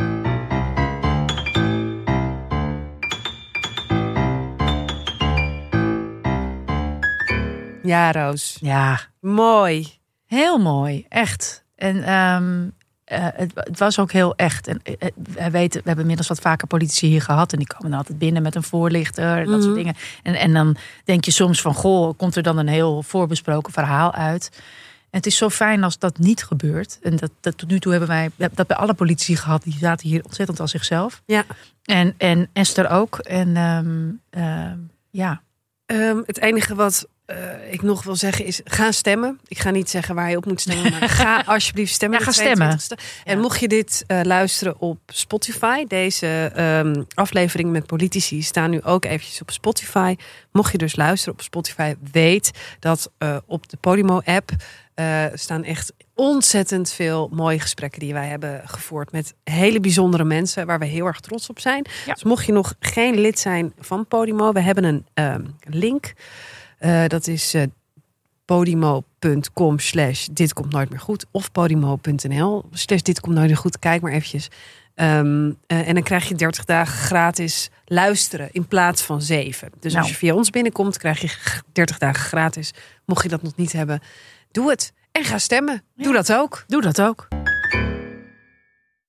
Ja, Roos. Ja, Mooi. heel mooi. Echt. En ehm, eh, het, het was ook heel echt. En eh, wij weten, we hebben inmiddels wat vaker politici hier gehad. En die komen dan altijd binnen met een voorlichter. En dat Mhm. soort dingen. En, en dan denk je soms van, goh, komt er dan een heel voorbesproken verhaal uit. En het is zo fijn als dat niet gebeurt. En dat, dat tot nu toe hebben wij dat bij alle politici gehad. Die zaten hier ontzettend als zichzelf. Ja. En, en Esther ook. En ehm, ehm, ja. Ehm, het enige wat eh, ik nog wil zeggen is, ga stemmen. Ik ga niet zeggen waar je op moet stemmen, maar ga alsjeblieft stemmen. Ja, de ga stemmen. tweeëntwintigste. En mocht je dit eh, luisteren op Spotify, deze ehm, afleveringen met politici staan nu ook eventjes op Spotify. Mocht je dus luisteren op Spotify, weet dat uh, op de Podimo-app uh, staan echt ontzettend veel mooie gesprekken die wij hebben gevoerd met hele bijzondere mensen waar we heel erg trots op zijn. Ja. Dus mocht je nog geen lid zijn van Podimo, we hebben een um, link. Uh, dat is uh, podimo.com slash dit komt nooit meer goed. Of podimo.nl slash dit komt nooit meer goed. Kijk maar eventjes. Um, uh, en dan krijg je dertig dagen gratis luisteren in plaats van zeven. Dus Nou. als je via ons binnenkomt, krijg je dertig dagen gratis. Mocht je dat nog niet hebben, doe het. En ga stemmen. Doe dat ook. Doe dat ook.